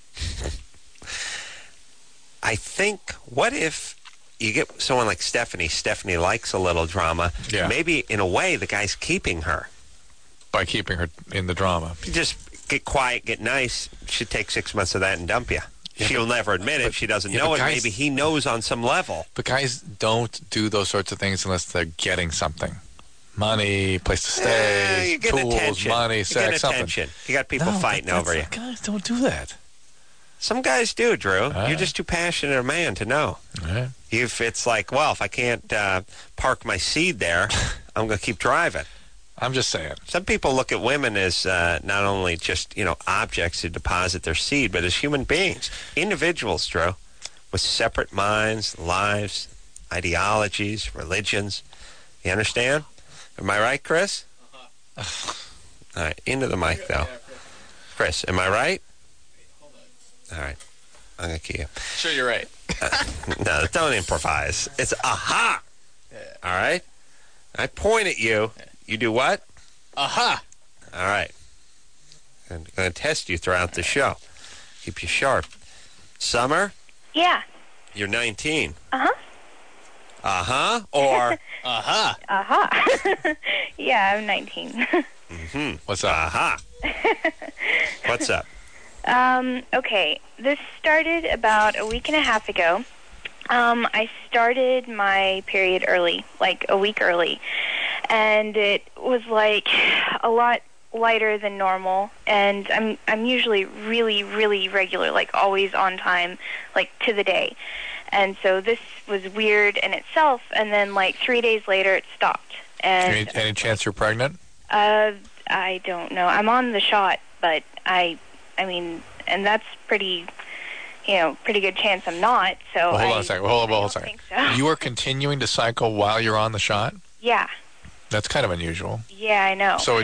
I think, what if you get someone like Stephanie? Stephanie likes a little drama. Yeah. Maybe, in a way, the guy's keeping her. By keeping her in the drama. You just get quiet, get nice. She'd take 6 months of that and dump you. She'll never admit it. She doesn't know it. Maybe he knows on some level. But guys don't do those sorts of things unless they're getting something. Money, place to stay, tools, attention. money, sex, something. Attention. You got people fighting over you. Guys don't do that. Some guys do, Drew. You're just too passionate a man to know. If it's like, well, if I can't park my seed there, I'm going to keep driving. I'm just saying. Some people look at women as not only just, objects to deposit their seed, but as human beings, individuals, Drew, with separate minds, lives, ideologies, religions. You understand? Am I right, Chris? All right, into the mic, though. Chris, am I right? All right. I'm going to keep you. Sure, you're right. No, don't improvise. It's aha. Yeah. All right? I point at you. Yeah. You do what? Aha. All right. I'm going to test you throughout the show. Keep you sharp. Summer? Yeah. You're 19. Uh-huh. Uh-huh or? Uh-huh. Uh-huh. Yeah, I'm 19. Mm-hmm. What's up? Uh-huh. What's up? Okay. This started about a week and a half ago. I started my period early, like a week early. And it was like a lot lighter than normal. And I'm usually really, really regular, like always on time, like to the day. And so this was weird in itself. And then like 3 days later, it stopped. And any chance you're pregnant? I don't know. I'm on the shot, but I mean, and that's pretty good chance I'm not. So well, hold on a second. Hold on a second. So. You are continuing to cycle while you're on the shot? Yeah. That's kind of unusual. Yeah, I know. So,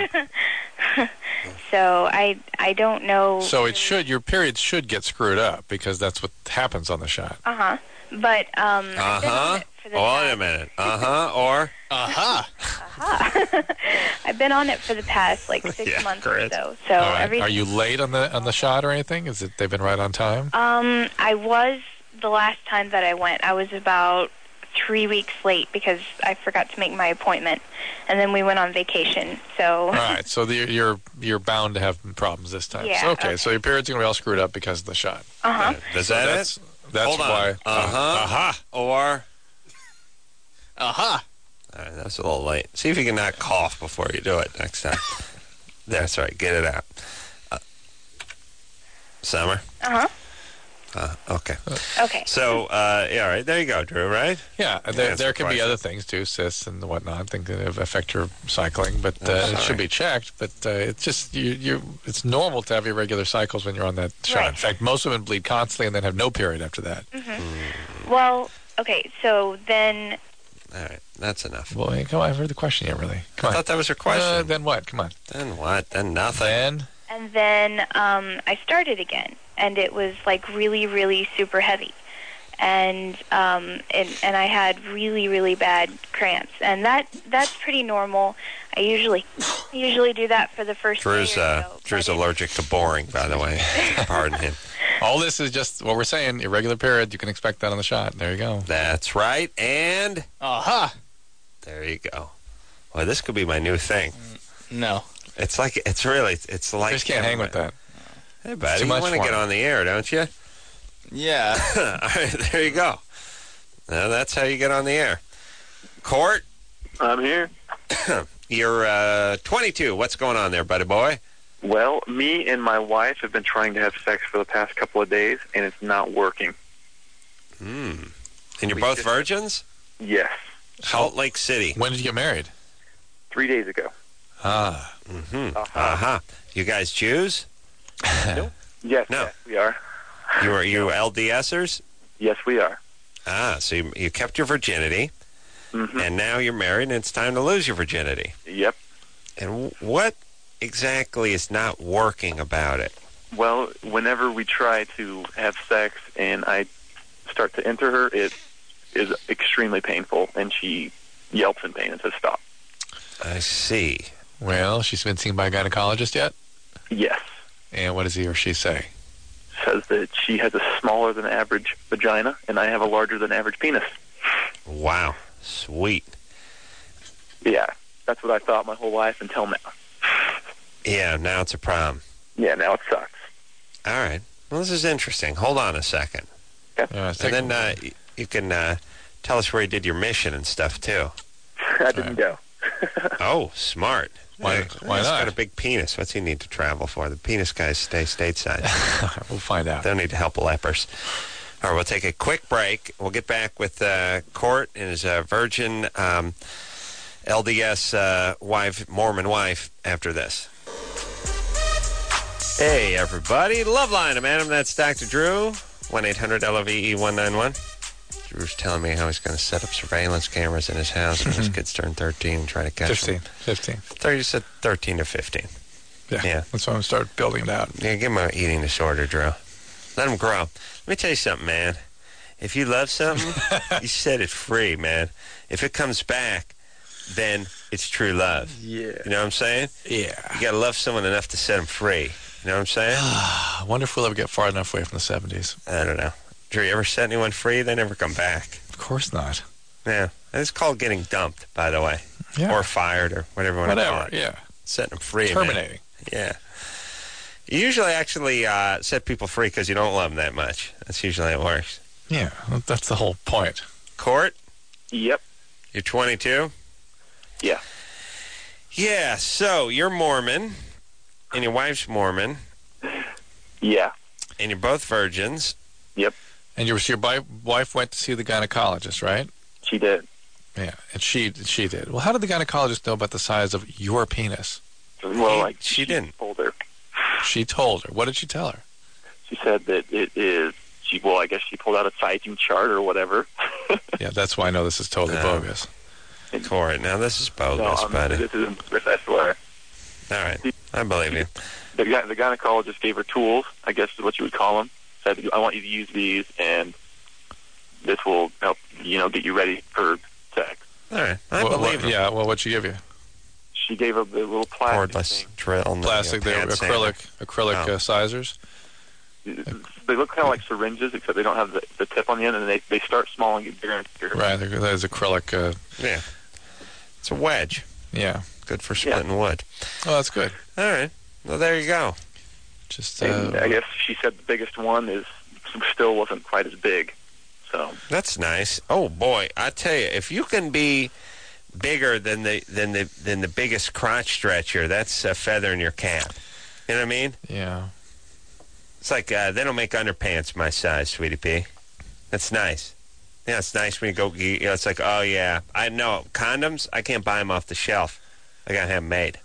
so I don't know. So your periods should get screwed up because that's what happens on the shot. Uh-huh. But uh-huh. Wait a minute. Uh-huh or? Uh-huh. Uh-huh. I've been on it for the past like 6 months or so. So right. Are you late on the shot or anything? Is it they've been right on time? I was the last time that I went. I was about 3 weeks late because I forgot to make my appointment, and then we went on vacation. So. All right. So you're bound to have problems this time. Yeah. So, okay. So your period's gonna be all screwed up because of the shot. Uh-huh. Does that That's Hold on. why. Uh-huh. Or? Uh-huh. All right, that's a little late. See if you can not cough before you do it next time. That's right. Get it out. Summer? Uh-huh. Okay. Okay. So, yeah, all right. There you go, Drew, right? Yeah, there can be other things, too, cysts and whatnot, things that affect your cycling, but it should be checked. But it's just, it's normal to have irregular cycles when you're on that shot. Right. In fact, most women bleed constantly and then have no period after that. Mm-hmm. Well, okay, so then... All right, that's enough. Well, hey, come on, I've heard the question yet, really. Come I on. thought that was her question. Then what? Come on. Then what? Then nothing. And then I started again, and it was like really, really super heavy, and I had really, really bad cramps, and that's pretty normal. I usually do that for the first day or so. Drew's allergic to boring, by the way. Pardon him. All this is just what we're saying. Irregular period. You can expect that on the shot. There you go. That's right. And there you go. Well, this could be my new thing. No. It's like Chris can't hang with that. Hey, buddy, you want to get on the air, don't you? Yeah. All right, there you go. Now that's how you get on the air. Court? I'm here. You're 22. What's going on there, buddy boy? Well, me and my wife have been trying to have sex for the past couple of days, and it's not working. And you're both virgins? Yes. Salt Lake City. When did you get married? 3 days ago. Ah. Uh-huh. You guys Jews? Yes, No. yes, we are. You LDSers? Yes, we are. Ah, so you kept your virginity, Mm-hmm. and now you're married, and it's time to lose your virginity. Yep. And what exactly is not working about it? Well, whenever we try to have sex and I start to enter her, it is extremely painful, and she yelps in pain and says, stop. I see. Well, she's been seen by a gynecologist yet? Yes. And what does he or she say? Says that she has a smaller than average vagina, and I have a larger than average penis. Wow. Sweet. Yeah, that's what I thought my whole life until now. Yeah, now it's a problem. Yeah, now it sucks. All right. Well, this is interesting. Hold on a second. Yeah, And then you can tell us where you did your mission and stuff, too. I didn't go. Oh, smart. Why He's not? got a big penis. What's he need to travel for? The penis guys stay stateside. We'll find out. They don't need to help lepers. All right, we'll take a quick break. We'll get back with Court and his virgin LDS wife, Mormon wife, after this. Hey, everybody. Loveline. I'm Adam. That's Dr. Drew. 1-800-LOVE-191. Drew's telling me how he's going to set up surveillance cameras in his house when his kids turn 13 and try to catch 15. them. You said 13 to 15. Yeah. That's why I'm going to start building it out. Yeah, give him an eating disorder, Drew. Let him grow. Let me tell you something, man. If you love something, you set it free, man. If it comes back, then it's true love. Yeah. You know what I'm saying? Yeah. You got to love someone enough to set them free. You know what I'm saying? I wonder if we'll ever get far enough away from the 70s. I don't know. Drew, you ever set anyone free? They never come back. Of course not. Yeah. It's called getting dumped, by the way. Yeah. Or fired, or whatever you want to call Whatever, it. yeah. Setting them free, Terminating. Man. Yeah. You usually actually set people free because you don't love them that much. That's usually how it works. Yeah, that's the whole point. Court? Yep. You're 22? Yeah. Yeah, so you're Mormon, and your wife's Mormon, Yeah. and you're both virgins. Yep. And your wife went to see the gynecologist, right? She did. Yeah, and she did. Well, how did the gynecologist know about the size of your penis? Well, She didn't. Told her. She told her. What did she tell her? She said that it is. I guess she pulled out a sizing chart or whatever. Yeah, that's why I know this is totally bogus. Court, now this is bogus, buddy. This isn't. I swear. All right, I believe you. The gynecologist gave her tools, I guess is what you would call them. Said, I want you to use these, and this will help, get you ready for sex. All right, I believe him. Yeah, well, what'd she give you? She gave her the little plastic Cordless thing. drill. and the, Plastic, they were pad sander. acrylic sizers? They look kind of like syringes, except they don't have the tip on the end, and they start small and get bigger and bigger. Right, there's acrylic. Yeah. It's a wedge. Yeah. Good for splitting wood. Oh, that's good. All right. Well, there you go. Just. And I guess she said the biggest one still wasn't quite as big. So That's nice. Oh boy, I tell you, if you can be bigger than the biggest crotch stretcher, that's a feather in your cap. You know what I mean? Yeah. It's like they don't make underpants my size, sweetie pea. That's nice. Yeah, it's nice when you go. It's like, oh yeah, I know condoms. I can't buy them off the shelf. I gotta have them made.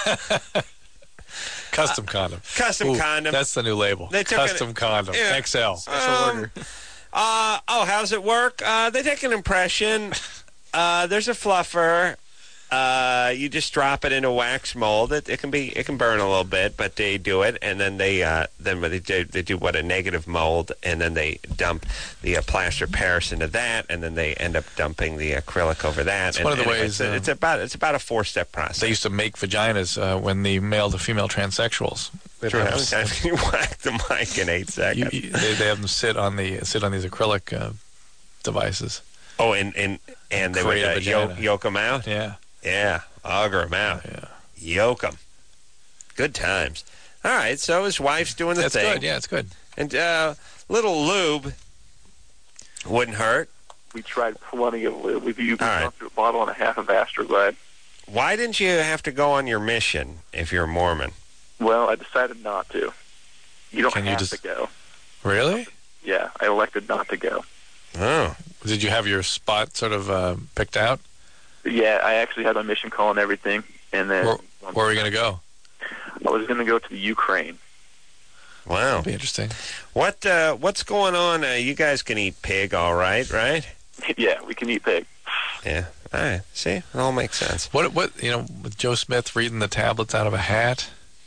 Custom condom. Custom condom. That's the new label. They took Custom condom. yeah. XL. Special order. How's it work? They take an impression. There's a fluffer. You just drop it in a wax mold. It can burn a little bit, but they do it, and then they do a negative mold, and then they dump the plaster Paris into that, and then they end up dumping the acrylic over that. It's one of the ways. It's about a 4-step process. They used to make vaginas when the male to female transsexuals. True. How many times can you whack the mic in 8 seconds? They have them sit on these acrylic devices. Oh, and they would yoke them out. Yeah. Yeah, auger them out. Yeah. Yoke them. Good times. All right, so his wife's doing the That's thing. good. Yeah, it's good. And little lube wouldn't hurt. we tried plenty of lube. We've All right. gone through a bottle and a half of Astroglide. Why didn't you have to go on your mission if you're a Mormon? Well, I decided not to. You don't Can you have just- to go. Really? Yeah, I elected not to go. Oh. Did you have your spot sort of picked out? Yeah, I actually had my mission call and everything, and then Where are we going to go? I was going to go to the Ukraine. Wow. That'd be interesting. What's going on? You guys can eat pig, all right? Yeah, we can eat pig. Yeah. All right. See, it all makes sense. What with Joe Smith reading the tablets out of a hat?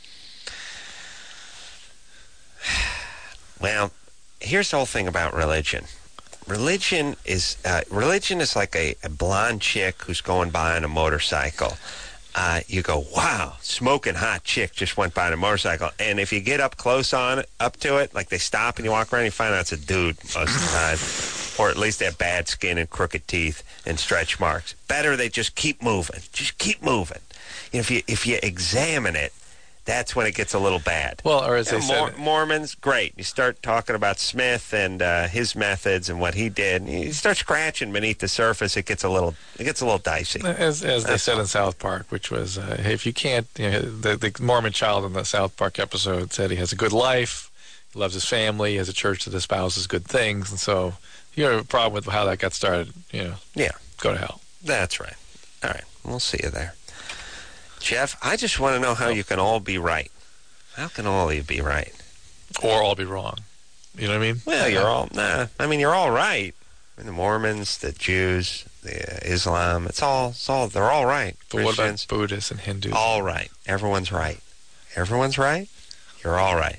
Well, here's the whole thing about religion. Religion is like a blonde chick who's going by on a motorcycle. You go, wow, smoking hot chick just went by on a motorcycle. And if you get up close up to it, like they stop and you walk around, you find out it's a dude most of the time. Or at least they have bad skin and crooked teeth and stretch marks. Better they just keep moving. Just keep moving. If you examine it, that's when it gets a little bad. Well, or as they said, Mormons, great. You start talking about Smith and his methods and what he did. And you start scratching beneath the surface. It gets a little dicey. As they said in South Park, which was, hey, if you can't, the Mormon child in the South Park episode said he has a good life, he loves his family, he has a church that espouses good things, and so if you have a problem with how that got started, yeah, go to hell. That's right. All right, we'll see you there. Jeff, I just want to know how you can all be right. How can all of you be right? Or all be wrong. You know what I mean? Well, you're all right. The Mormons, the Jews, the Islam, they're all right. But what about Buddhists and Hindus? All right. Everyone's right. Everyone's right? You're all right.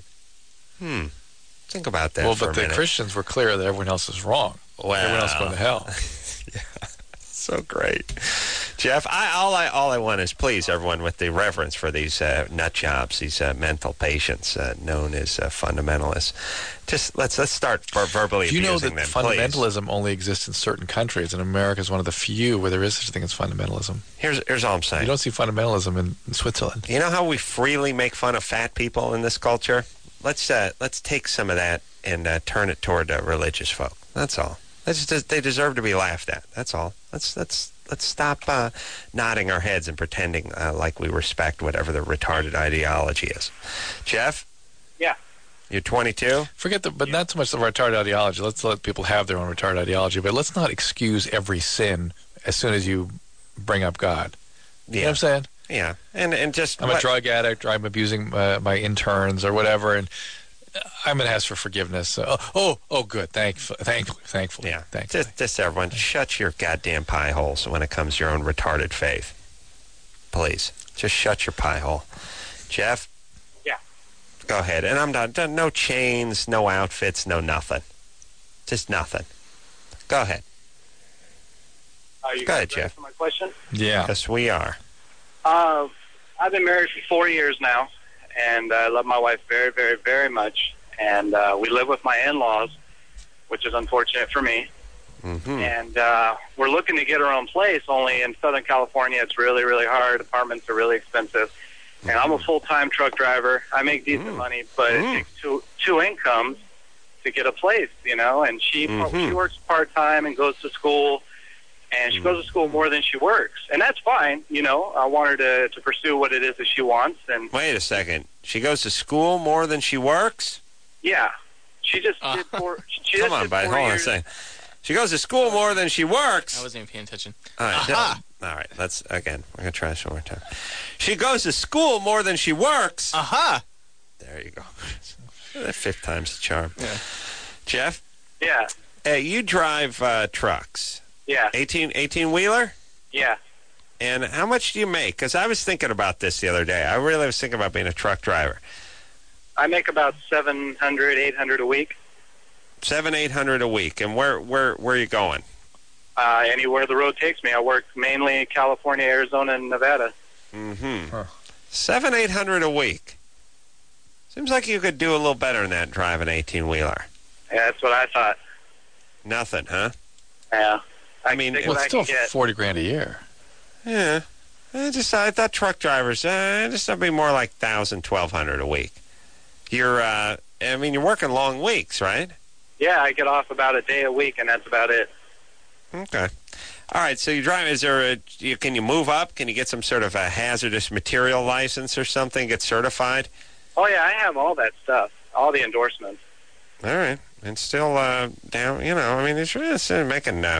Think about that for a minute. But the Christians were clear that everyone else is wrong. Wow. Everyone else going to hell. Yeah. So great. Jeff, all I want is please everyone with the reverence for these nut jobs, these mental patients known as fundamentalists. Just let's start verbally abusing them. You know that fundamentalism only exists in certain countries, and America is one of the few where there is such a thing as fundamentalism. Here's all I'm saying. You don't see fundamentalism in Switzerland. You know how we freely make fun of fat people in this culture? Let's take some of that and turn it toward religious folk. That's all. They deserve to be laughed at. That's all. Let's stop nodding our heads and pretending like we respect whatever the retarded ideology is. Jeff? Yeah. You're 22? But not so much the retarded ideology. Let's let people have their own retarded ideology, but let's not excuse every sin as soon as you bring up God. You know what I'm saying? Yeah. And just... I'm a drug addict, or I'm abusing my interns or whatever, and I'm going to ask for forgiveness. Good. Thankfully. Yeah. Just everyone, shut your goddamn pie holes when it comes to your own retarded faith. Please. Just shut your pie hole. Jeff? Yeah. Go ahead. And I'm done. No chains, no outfits, no nothing. Just nothing. Go ahead. Are you Go ahead, ready Jeff. for my question? Yeah. Yes, we are. I've been married for 4 years now, and I love my wife very, very, very much. And we live with my in-laws, which is unfortunate for me. Mm-hmm. And we're looking to get our own place, only in Southern California it's really, really hard. Apartments are really expensive. And I'm a full-time truck driver. I make decent money, but it takes two incomes to get a place, And she works part-time and goes to school. And she goes to school more than she works. And that's fine, I want her to pursue what it is that she wants. And wait a second. She goes to school more than she works? Yeah. She just did 4 Come on, bud. Hold on a second. She goes to school more than she works. I wasn't even paying attention. All right. All right. Let's, again, we're going to try this one more time. She goes to school more than she works. Aha. There you go. That 5th time's the charm. Yeah. Jeff? Yeah. Hey, you drive trucks. Yeah. 18-wheeler? Yeah. And how much do you make? Because I was thinking about this the other day. I really was thinking about being a truck driver. I make about $700, $800 a week. $700-800 a week. And where are you going? Anywhere the road takes me. I work mainly in California, Arizona, and Nevada. Mm-hmm. Huh. $700-800 a week. Seems like you could do a little better than that drive an 18-wheeler. Yeah, that's what I thought. Nothing, huh? Yeah. It's still $40,000 a year. Yeah. I thought truck drivers, that'd be more like $1,000-1,200 a week. You're working long weeks, right? Yeah, I get off about a day a week, and that's about it. Okay. All right, so you drive, can you move up? Can you get some sort of a hazardous material license or something, get certified? Oh, yeah, I have all that stuff, all the endorsements. All right. And still down, it's making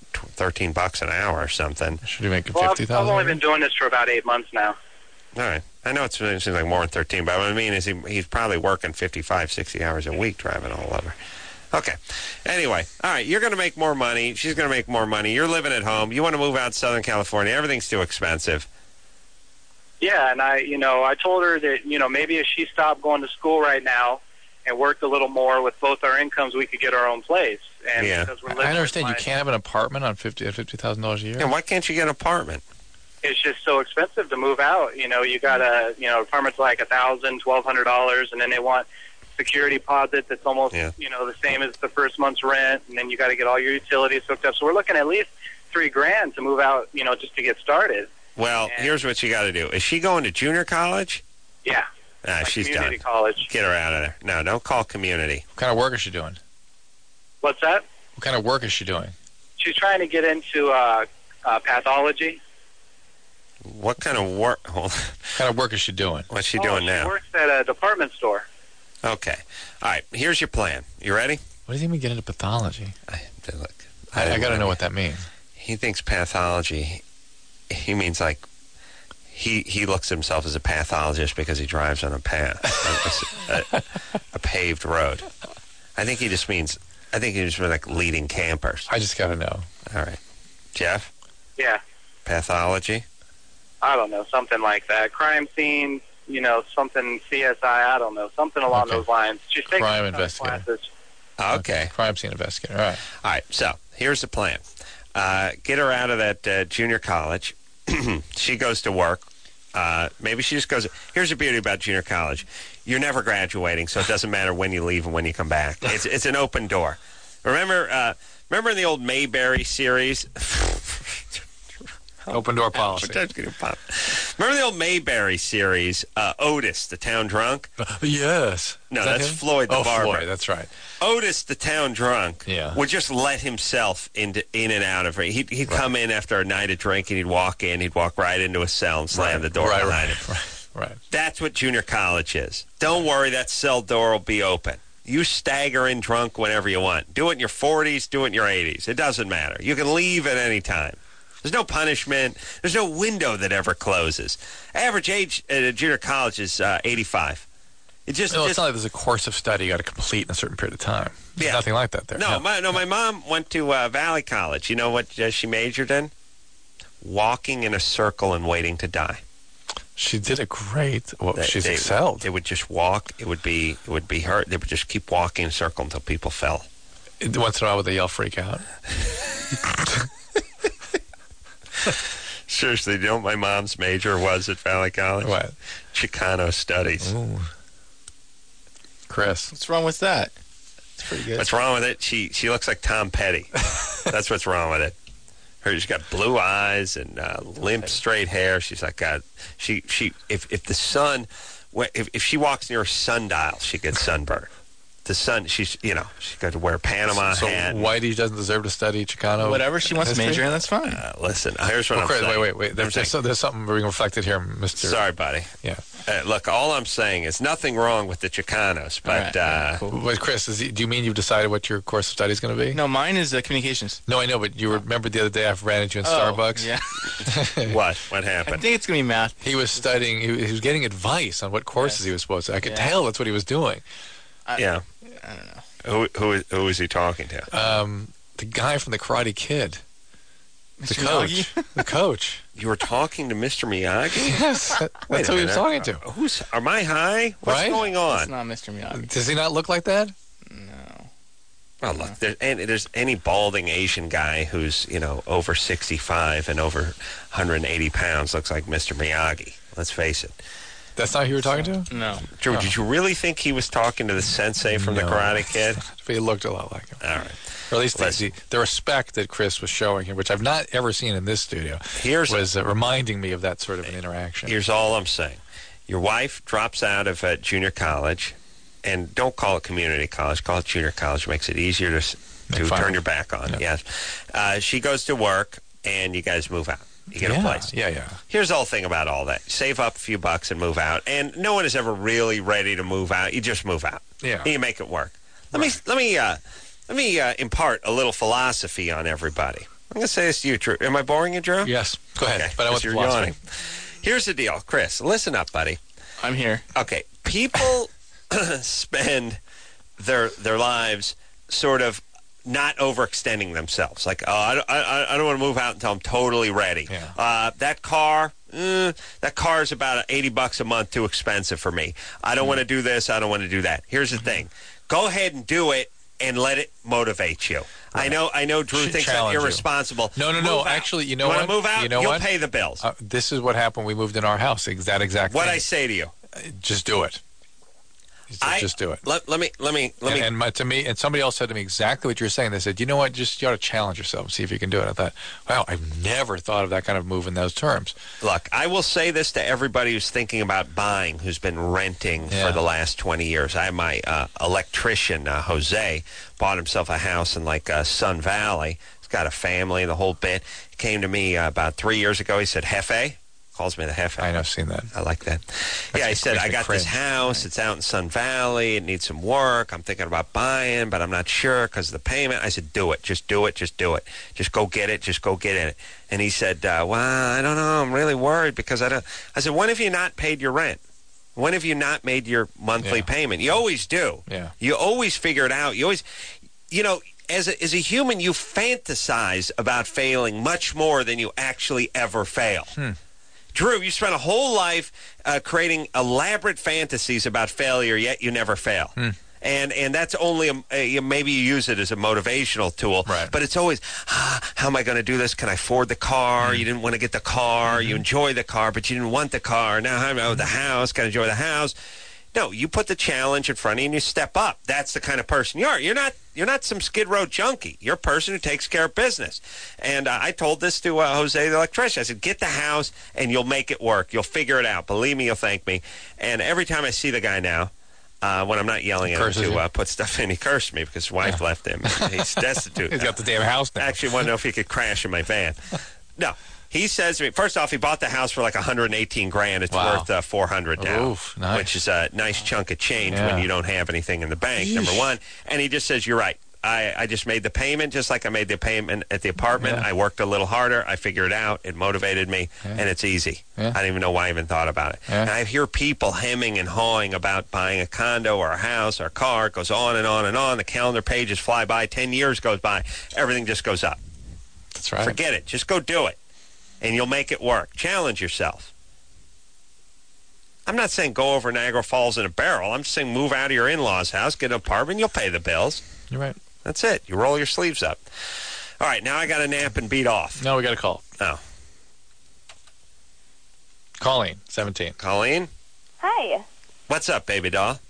$13 an hour or something. Should you make Well, I've 50,000? only been doing this for about 8 months now. All right. I know it seems like more than 13, but what I mean is he's probably working 55, 60 hours a week driving all over. Okay. Anyway, all right, you're going to make more money. She's going to make more money. You're living at home. You want to move out to Southern California. Everything's too expensive. Yeah, and I told her that, maybe if she stopped going to school right now and worked a little more with both our incomes, we could get our own place. And Yeah. because we're living I understand you with can't have an apartment on $50,000 a year. And why can't you get an apartment? it's just so expensive to move out. You got apartments like $1,000, $1,200, and then they want security deposit that's almost the same as the first month's rent, and then you got to get all your utilities hooked up. So we're looking at least $3,000 to move out, just to get started. Well, here's what you got to do. Is she going to junior college? Yeah. She's community done. college. Get her out of there. No, don't call community. What kind of work is she doing? What's that? What kind of work is she doing? She's trying to get into pathology. What kind of work? What kind of work is she doing? What's she doing now? She works at a department store. Okay. All right. Here's your plan. You ready? What does he mean get into pathology? Look, I got to know what that means. He thinks pathology, he means like he looks at himself as a pathologist because he drives on a path, a paved road. I think he just means like leading campers. I just got to know. All right. Jeff? Yeah. Pathology? I don't know, something like that. Crime scene, something CSI, I don't know, something along those lines. She's taking Crime some investigator. classes. Okay. Crime scene investigator. All right. All right. So here's the plan. Get her out of that junior college. She goes to work. Maybe she just goes. Here's the beauty about junior college. You're never graduating, so it doesn't matter when you leave and when you come back. It's an open door. Remember in the old Mayberry series? Open door policy. Remember the old Mayberry series, Otis, the town drunk? Yes. No, Is that that's him? Floyd the barber. Floyd, that's right. Otis, the town drunk, Yeah. would just let himself in and out of it. He'd come in after a night of drinking. He'd walk in. He'd walk right into a cell and slam the door behind him. Right. That's what junior college is. Don't worry, that cell door will be open. You stagger in drunk whenever you want. Do it in your 40s, do it in your 80s. It doesn't matter. You can leave at any time. There's no punishment. There's no window that ever closes. Average age at junior college is 85. It's not like there's a course of study you got to complete in a certain period of time. There's nothing like that there. No, my mom went to Valley College. You know what she majored in? Walking in a circle and waiting to die. She did a great. Well, she's excelled. They would just walk. It would be her. They would just keep walking in a circle until people fell. Once in a while, would they yell "freak out"? Seriously, you know what my mom's major was at Valley College? What? Chicano studies. Ooh. Chris, what's wrong with that? It's pretty good. What's wrong with it? She looks like Tom Petty. That's what's wrong with it. She's got blue eyes and limp, straight hair. She's like if the sun, if she walks near a sundial, she gets sunburned. The sun, she's got to wear a Panama hat. So Whitey doesn't deserve to study Chicano. Whatever she wants to major in, that's fine. Listen, here's what I'm Chris, saying. Wait. There's something being reflected here, Mr. Sorry, buddy. Yeah. Look, all I'm saying is nothing wrong with the Chicanos, but Cool. Wait, Chris, do you mean you've decided what your course of study is going to be? No, mine is communications. No, I know, but you remember the other day I ran into you in Starbucks? Yeah. What happened? I think it's going to be math. He was studying. He was getting advice on what courses he was supposed to. I could tell that's what he was doing. I don't know. Who was he talking to? The guy from the Karate Kid. The Mr. coach. Miyagi? The coach. You were talking to Mr. Miyagi? Yes. That's who he was talking to. Am I high? What's Right? going It's on? not Mr. Miyagi. Does he not look like that? No. Well, look, there's any balding Asian guy who's, over 65 and over 180 pounds looks like Mr. Miyagi. Let's face it. That's not who you were talking to? No. Drew, did you really think he was talking to the sensei from the No. Karate Kid? But he looked a lot like him. All right. Or at least the respect that Chris was showing here, which I've not ever seen in this studio, was reminding me of that sort of an interaction. Here's all I'm saying. Your wife drops out of junior college, and don't call it community college. Call it junior college. It makes it easier to turn your back on. Yeah. Yes. She goes to work, and you guys move out. You get a place. Yeah. Here's the whole thing about all that. Save up a few bucks and move out. And no one is ever really ready to move out. You just move out. Yeah. You make it work. Let me impart a little philosophy on everybody. I'm going to say this to you, Drew. Am I boring you, Drew? Yes. Go ahead. Okay, But I want you're to yawning. Here's the deal, Chris. Listen up, buddy. I'm here. Okay, people spend their lives sort of not overextending themselves. Like, oh, I don't want to move out until I'm totally ready. Yeah. That car is about $80 a month too expensive for me. I don't want to do this. I don't want to do that. Here's the thing. Go ahead and do it and let it motivate you. Right. I know Drew Should thinks I'm challenge you. irresponsible. No. Move out. Actually, you know you what? Want to move out? You know You'll what? pay the bills. This is what happened when we moved in our house. That exact What thing. I say to you. Just do it. Just do it. Let me. To me, and somebody else said to me exactly what you're saying. They said, you know what? You ought to challenge yourself and see if you can do it. I thought, wow, I've never thought of that kind of move in those terms. Look, I will say this to everybody who's thinking about buying, who's been renting for the last 20 years. I have my electrician, Jose, bought himself a house in Sun Valley. He's got a family, the whole bit. He came to me about 3 years ago. He said, Jefe. Calls me the Jefe. I know, I've seen that. I like that. Yeah, he said, I got this house. It's out in Sun Valley. It needs some work. I'm thinking about buying, but I'm not sure because of the payment. I said, do it. Just do it. Just do it. Just go get it. Just go get it. And he said, well, I don't know. I'm really worried because I said, when have you not paid your rent? When have you not made your monthly payment? You always do. Yeah. You always figure it out. You always, as a human, you fantasize about failing much more than you actually ever fail. Drew, you spent a whole life creating elaborate fantasies about failure, yet you never fail. And that's only maybe you use it as a motivational tool, right. But it's always, how am I going to do this? Can I afford the car? You didn't want to get the car. You enjoy the car, but you didn't want the car. Now I'm the house. Can I enjoy the house? No, you put the challenge in front of you and you step up. That's the kind of person you are. You're not some Skid Row junkie. You're a person who takes care of business. And I told this to Jose the electrician. I said, get the house and you'll make it work. You'll figure it out. Believe me, you'll thank me. And every time I see the guy now, when I'm not yelling at him to put stuff in, he cursed me because his wife left him. He's destitute. He's got the damn house now. Actually, want to know if he could crash in my van. No. He says to me, first off, he bought the house for like $118,000. It's worth $400 now, Oof, nice. which is a nice chunk of change when you don't have anything in the bank, number one. And he just says, you're right. I just made the payment just like I made the payment at the apartment. I worked a little harder. I figured it out. It motivated me, and it's easy. I don't even know why I even thought about it. And I hear people hemming and hawing about buying a condo or a house or a car. It goes on and on and on. The calendar pages fly by. 10 years goes by. Everything just goes up. That's right. Forget it. Just go do it. And you'll make it work. Challenge yourself. I'm not saying go over Niagara Falls in a barrel. I'm just saying move out of your in-laws' house, get an apartment, you'll pay the bills. You're right. That's it. You roll your sleeves up. All right, now I got to nap and beat off. No, we got a call. Oh. Colleen, 17. Colleen? Hi. What's up, baby doll?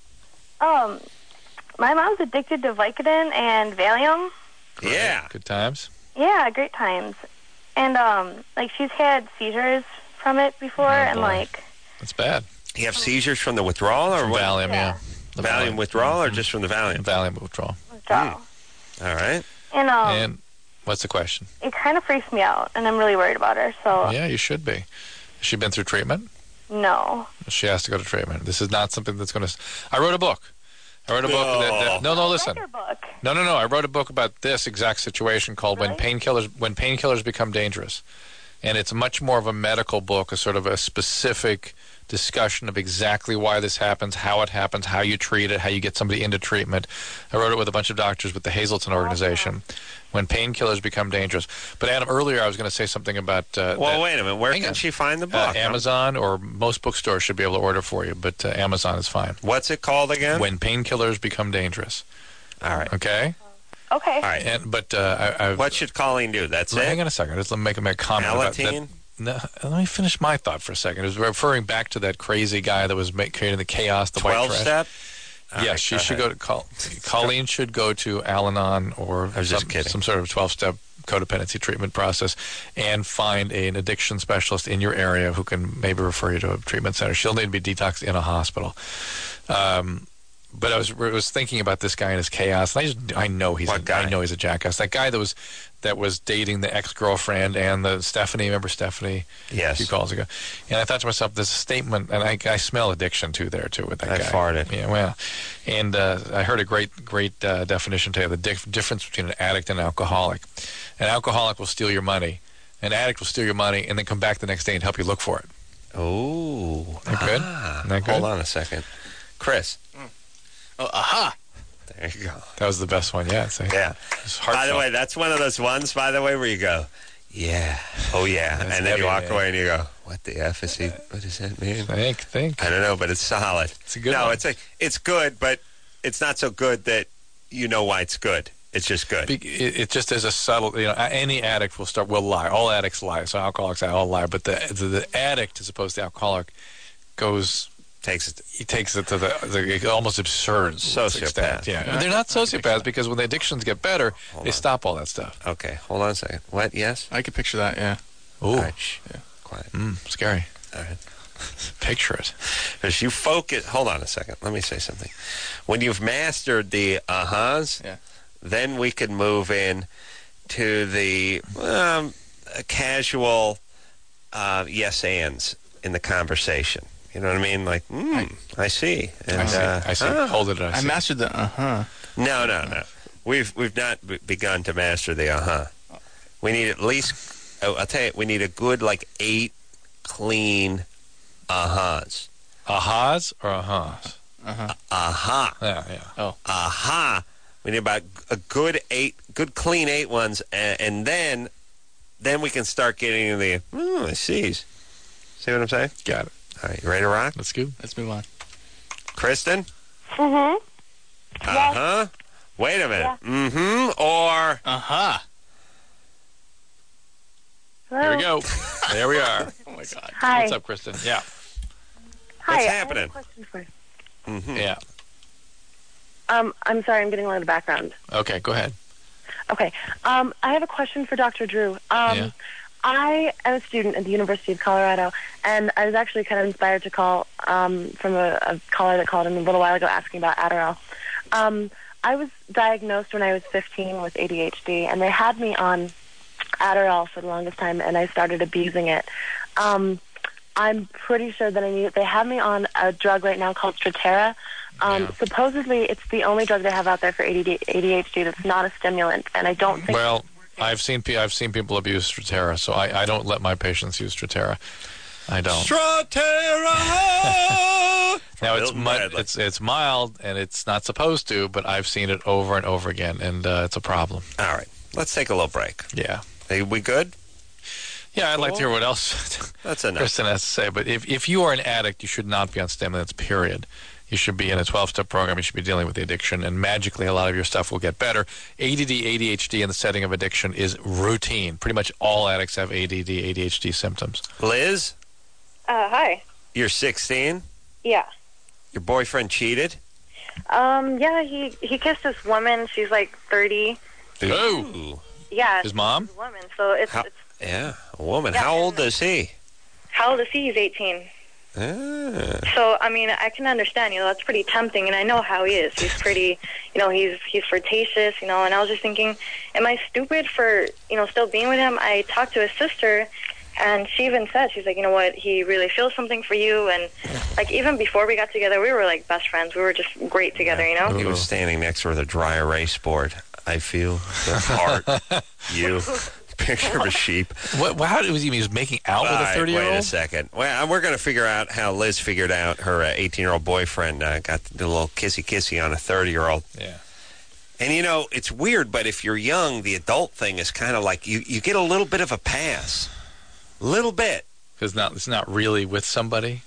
My mom's addicted to Vicodin and Valium. Great. Yeah. Good times. Yeah, great times. And, she's had seizures from it before, That's bad. You have seizures from the withdrawal or From what? Valium, yeah. The Valium withdrawal or just from the Valium? Valium withdrawal. Withdrawal. All right. And what's the question? it kind of freaks me out, and I'm really worried about her, so Yeah, you should be. Has she been through treatment? no. She has to go to treatment. This is not something that's going to... I wrote a book. No, listen. Read your book. No. I wrote a book about this exact situation called When Painkillers Become Dangerous. And it's much more of a medical book, a sort of a specific discussion of exactly why this happens, how it happens, how you treat it, how you get somebody into treatment. I wrote it with a bunch of doctors with the Hazelton organization. When Painkillers Become Dangerous. But Adam, earlier I was going to say something about... well, wait a minute. Where can she find the book? Amazon or most bookstores should be able to order for you, but Amazon is fine. What's it called again? When Painkillers Become Dangerous. All right. Okay? Okay. All right. What should Colleen do? That's it? Hang on a second. Just let me make a comment about Palatine? that. No, let me finish my thought for a second. It was referring back to that crazy guy that was creating the chaos, the white trash. 12-step? Yes, she should go to Colleen should go to Al-Anon or some sort of 12-step codependency treatment process and find an addiction specialist in your area who can maybe refer you to a treatment center. She'll need to be detoxed in a hospital. But I was thinking about this guy and his chaos. And I know he's What guy? I know he's a jackass. That guy that was dating the ex-girlfriend and the Stephanie. Remember Stephanie? Yes. A few calls ago. And I thought to myself, there's a statement, and I smell addiction too there too with that I guy. farted. Yeah, well, and I heard a great definition today of the difference between an addict and an alcoholic. An alcoholic will steal your money. An addict will steal your money and then come back the next day and help you look for it. Oh. Isn't that good? Isn't that good? Hold on a second. Chris. Oh, aha! There you go. That was the best one yet. So Yeah. it's By the heartfelt. way, that's one of those ones, by the way, where you go, yeah, oh yeah, That's and then heavy, you walk man. away and you go, what the F is he, what does that mean? Think. I don't know, but it's solid. It's a good No, one. it's good, but it's not so good that you know why it's good. It's just good. It just is a subtle, any addict will lie. All addicts lie. So alcoholics all lie. But the addict, as opposed to the alcoholic, takes it to the almost absurd Sociopath. extent. Yeah, but they're not sociopaths because when the addictions get better, they stop all that stuff. Okay, hold on a second. What? Yes? I could picture that, yeah. Ooh, All right, shh. Quiet. scary. All right. Picture it. As you focus, hold on a second. Let me say something. When you've mastered the ahas, Yeah. then we could move in to the casual yes ands in the conversation. You know what I mean? Like, I see. And, I see. Hold it. I mastered the No. We've not begun to master the We need at least, I'll tell you, we need a good, 8 clean ahas. Ahas or ahas? Aha. Yeah. Oh. Aha. We need about a good clean 8 ones, and then we can start getting the, I see. See what I'm saying? Got it. All right, you ready to rock? Let's go. Let's move on. Kristen? Mm-hmm. Uh-huh. Wait a minute. Yeah. Mm-hmm, or... Aha! Here we go. There we are. Oh, my God. Hi. What's up, Kristen? Yeah. Hi. What's I have happening? a question for you. Mm-hmm. Yeah. I'm sorry, I'm getting a lot of background. Okay, go ahead. Okay. I have a question for Dr. Drew. Yeah. I am a student at the University of Colorado, and I was actually kind of inspired to call from a caller that called in a little while ago asking about Adderall. I was diagnosed when I was 15 with ADHD, and they had me on Adderall for the longest time, and I started abusing it. I'm pretty sure that I need it. They have me on a drug right now called Strattera. Supposedly, it's the only drug they have out there for ADHD that's not a stimulant, and I don't think... Well, I've seen people abuse Strattera, so I don't let my patients use Strattera. I don't. Strattera! Now Milton Bradley. it's mild and it's not supposed to, but I've seen it over and over again, and it's a problem. All right, let's take a little break. Yeah. Are we good? Yeah, I'd like to hear what else That's enough. Kristen has to say. But if you are an addict, you should not be on stimulants, period. You should be in a 12-step program. You should be dealing with the addiction, and magically a lot of your stuff will get better. ADD, ADHD in the setting of addiction is routine. Pretty much all addicts have ADD, ADHD symptoms. Liz, Hi. you're 16. Yeah. Your boyfriend cheated? Yeah, he kissed this woman. She's like 30. Ooh. Yeah. His mom? She's a woman. So it's Yeah, a woman. Yeah. How old is he? how old is he? He's 18. Ah. So, I mean, I can understand, that's pretty tempting, and I know how he is. He's pretty, he's flirtatious, and I was just thinking, am I stupid for, still being with him? I talked to his sister, and she even said, she's like, you know what, he really feels something for you, and, even before we got together, we were, best friends. We were just great together, He was standing next to her with a dry erase board. I feel the heart, you. Picture of a sheep. How was he making out with a 30-year-old? Wait a second. Well, we're going to figure out how Liz figured out her 18-year-old boyfriend got the little kissy-kissy on a 30-year-old. Yeah. And, it's weird, but if you're young, the adult thing is kind of like you get a little bit of a pass. Little bit. Because it's not really with somebody?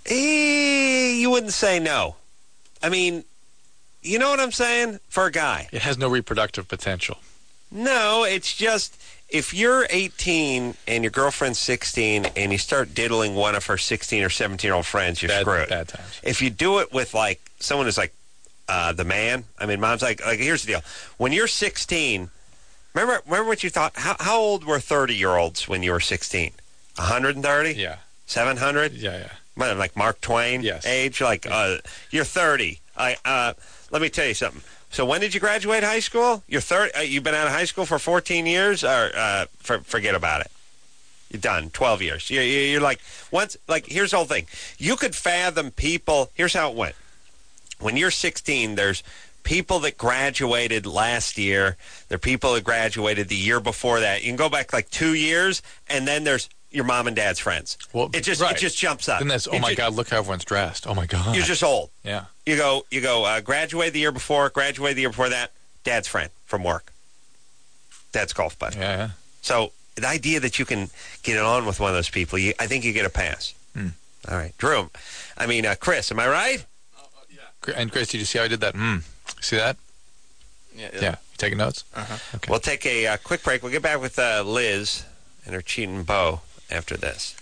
You wouldn't say no. I mean, you know what I'm saying? For a guy. It has no reproductive potential. No, it's just... If you're 18 and your girlfriend's 16 and you start diddling one of her 16 or 17-year-old friends, you're screwed. Bad times. If you do it with, someone who's the man, I mean, mom's like, here's the deal. When you're 16, remember what you thought? How old were 30-year-olds when you were 16? 130? Yeah. 700? Yeah. Like Mark Twain Yes. age? You're 30. let me tell you something. So when did you graduate high school? You're you've been out of high school for 14 years, or forget about it. You're done. 12 years. You're like, here's the whole thing. You could fathom people. Here's how it went. When you're 16, there's people that graduated last year. There are people that graduated the year before that. You can go back like 2 years, and then there's your mom and dad's friends. Well, it just jumps up. Then that's, my God, look how everyone's dressed. Oh, my God. You're just old. Yeah. You go, graduate the year before, graduate the year before that, dad's friend from work. Dad's golf buddy. Yeah. So the idea that you can get it on with one of those people, I think you get a pass. All right. Drew, Chris, am I right? Yeah. And Chris, did you see how I did that? See that? Yeah. You taking notes? Uh-huh. Okay. We'll take a quick break. We'll get back with Liz and her cheating beau after this.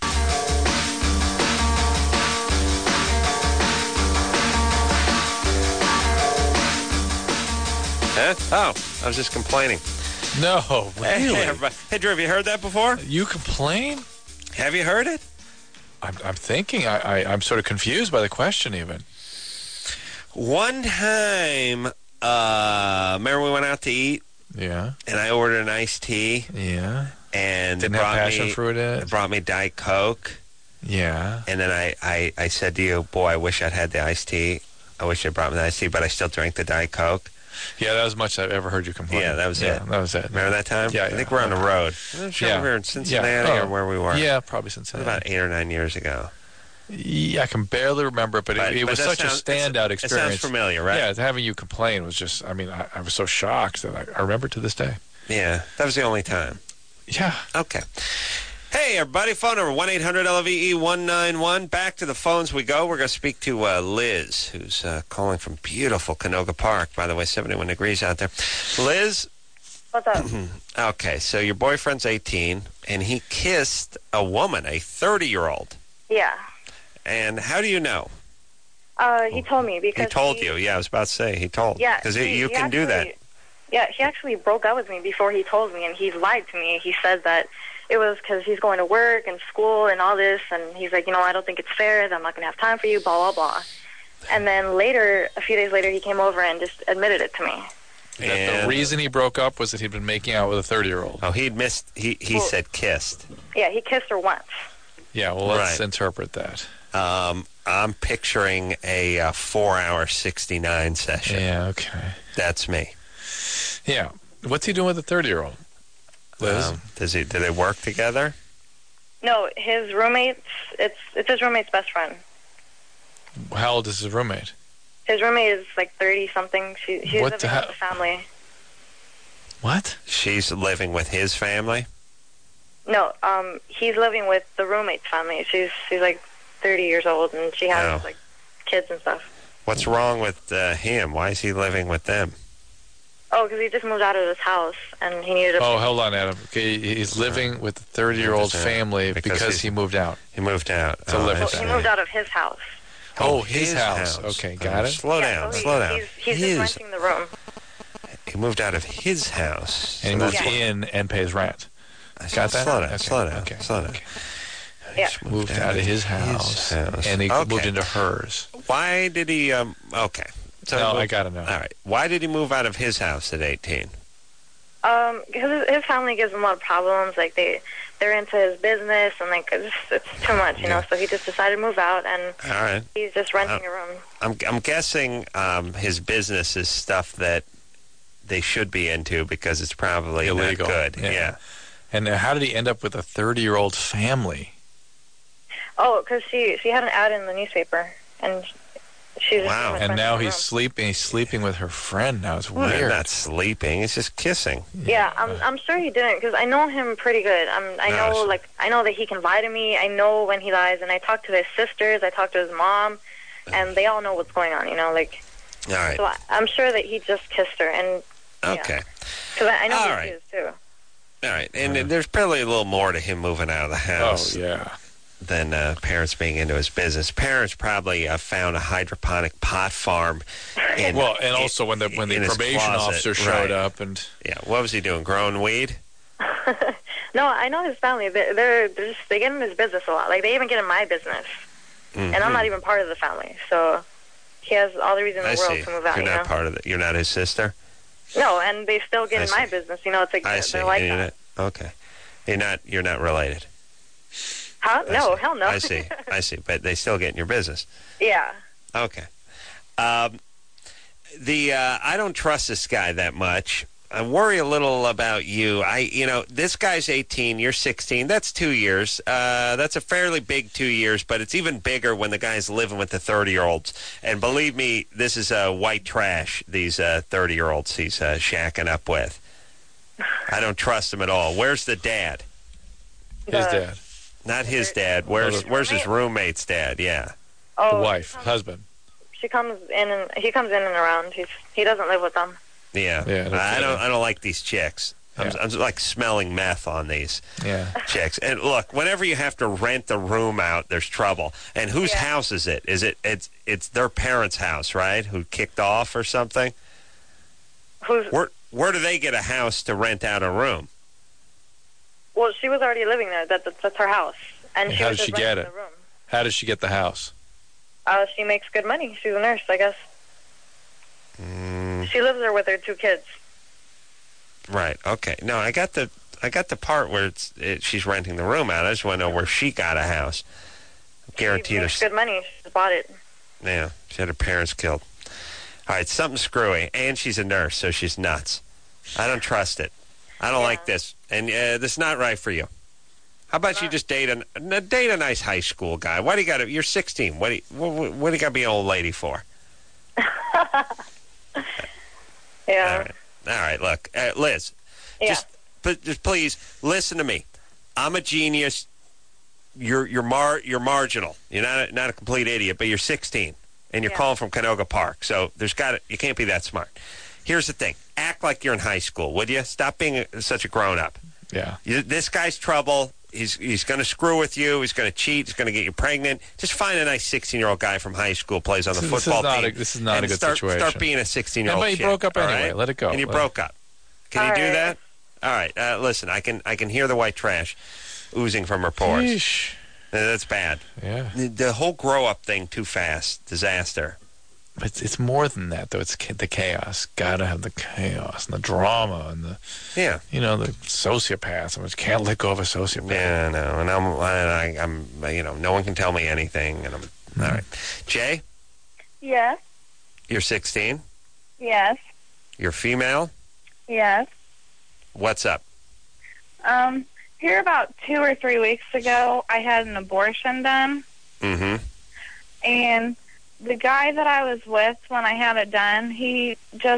Huh? Oh, I was just complaining. No, really? Hey, Drew, have you heard that before? You complain? Have you heard it? I'm thinking. I'm sort of confused by the question even. One time, remember we went out to eat? Yeah. And I ordered an iced tea. Yeah. And didn't have passion fruit in it. It brought me Diet Coke. Yeah. And then I said to you, boy, I wish I'd had the iced tea. I wish it brought me the iced tea, but I still drank the Diet Coke. Yeah, that was much I've ever heard you complain. Yeah, that was it. That was it. Remember that time? Yeah. I think we're on the road. I'm not sure we were in Cincinnati or where we were. Yeah, probably Cincinnati. About 8 or 9 years ago. Yeah, I can barely remember it, but it was such a standout experience. It sounds familiar, right? Yeah, having you complain was just, I was so shocked that I remember to this day. Yeah, that was the only time. Yeah. Okay. Hey, everybody, phone number 1-800-LVE-191. Back to the phones we go. We're going to speak to Liz, who's calling from beautiful Canoga Park. By the way, 71 degrees out there. Liz? What's up? Okay, so your boyfriend's 18, and he kissed a woman, a 30-year-old. Yeah. And how do you know? He told me because he told you. Yeah, I was about to say he told. Yeah, because you can do that. Yeah, he actually broke up with me before he told me, and he lied to me. He said that it was because he's going to work and school and all this, and he's like, I don't think it's fair that I'm not going to have time for you, blah, blah, blah. And then later, a few days later, he came over and just admitted it to me. That the reason he broke up was that he'd been making out with a 30-year-old. Oh, he said kissed. Yeah, he kissed her once. Yeah, well, let's interpret that. I'm picturing a 4-hour 69 session. Yeah, okay. That's me. Yeah. What's he doing with a 30-year-old? Liz? Do they work together? No, his roommates, it's his roommate's best friend. How old is his roommate? His roommate is like 30-something. She's living with the family. What? She's living with his family? No, he's living with the roommate's family. She's like 30 years old, and she has like kids and stuff. What's wrong with him? Why is he living with them? Oh, because he just moved out of his house, and he needed a... Oh, hold on, Adam. Okay, he's living with the 30-year-old family because he moved out. He moved out. To live with he moved out of his house. Oh, his house. Okay, got it. Slow down. He's just renting the room. He moved out of his house. And he moved in and pays rent. Got that? Slow down. Okay. Slow down. Okay. Slow down. Okay. Yeah. Moved out of his house. And he moved into hers. Why did he... okay. So no, I got to know. All right. Why did he move out of his house at 18? Because his family gives him a lot of problems. Like, they're into his business, and, like, it's too much, you know? So he just decided to move out, and he's just renting a room. I'm guessing his business is stuff that they should be into because it's probably illegal. Not good. Yeah. And how did he end up with a 30-year-old family? Oh, because she had an ad in the newspaper, and she's wow. And now he's sleeping. He's sleeping with her friend. Now it's weird. Not sleeping. It's just kissing. Yeah, I'm sure he didn't because I know him pretty good. I know that he can lie to me. I know when he lies, and I talk to his sisters. I talk to his mom, and they all know what's going on. You know, like. All right. So I'm sure that he just kissed her, and. Okay. Because I know he is too. All right, and there's probably a little more to him moving out of the house. Oh yeah. Than parents being into his business. Parents probably found a hydroponic pot farm. And also when the probation officer showed up and what was he doing? Growing weed? No, I know his family. They get in his business a lot. Like they even get in my business, and I'm not even part of the family. So he has all the reason in I the world see. to move out. You're you not know? part of it. You're not his sister? No, and they still get I in my see. business. You know, it's like I see. they're like And you're that. not, okay. You're not related. Huh? I No, see. hell no. I see. But they still get in your business. Yeah. Okay. I don't trust this guy that much. I worry a little about you. This guy's 18, you're 16. That's 2 years. That's a fairly big 2 years, but it's even bigger when the guy's living with the 30-year-olds. And believe me, this is white trash, these 30-year-olds he's shacking up with. I don't trust him at all. Where's the dad? His dad. Not his dad. Where's his roommate's dad? Yeah. Oh, The wife, husband. he comes in and around. He doesn't live with them. Yeah. I don't like these chicks. I'm like smelling meth on these chicks. And look, whenever you have to rent the room out, there's trouble. And whose house is it? It's their parents' house, right? Who kicked off or something? Where do they get a house to rent out a room? Well, she was already living there. That's her house. And How was did she just get renting it? the room. How does she get the house? She makes good money. She's a nurse, I guess. She lives there with her 2 kids. Right. Okay. No, I got the part where she's renting the room out. I just want to know where she got a house. Guaranteed She her. makes good money. She just bought it. Yeah, she had her parents killed. All right, something screwy, and she's a nurse, so she's nuts. I don't trust it. I don't like this, and this is not right for you. How about you just date a nice high school guy? Why do you got to? You're 16. What do you got to be an old lady for? Yeah. All right. Look, Liz. Yeah. Just please listen to me. I'm a genius. You're marginal. You're not a complete idiot, but you're 16 and you're calling from Canoga Park. So you can't be that smart. Here's the thing. Act like you're in high school, would you? Stop being such a grown up. Yeah. This guy's trouble. He's going to screw with you. He's going to cheat. He's going to get you pregnant. Just find a nice 16-year-old guy from high school, plays on the football team. This is not a good situation. Start being a 16-year-old. But you broke up anyway. Right? Let it go. And you broke up. Can you do that? All right. Listen, I can hear the white trash oozing from her pores. Yeesh. That's bad. Yeah. The whole grow-up thing, too fast. Disaster. But it's more than that, though. It's the chaos. Gotta have the chaos and the drama and the the sociopaths. I can't let go of a sociopath. Yeah, no, and I'm no one can tell me anything. And I'm all right. Jay, Yes. you're 16. Yes. You're female. Yes. What's up? Here about 2 or 3 weeks ago, I had an abortion done. Mm-hmm. And the guy that I was with when I had it done, he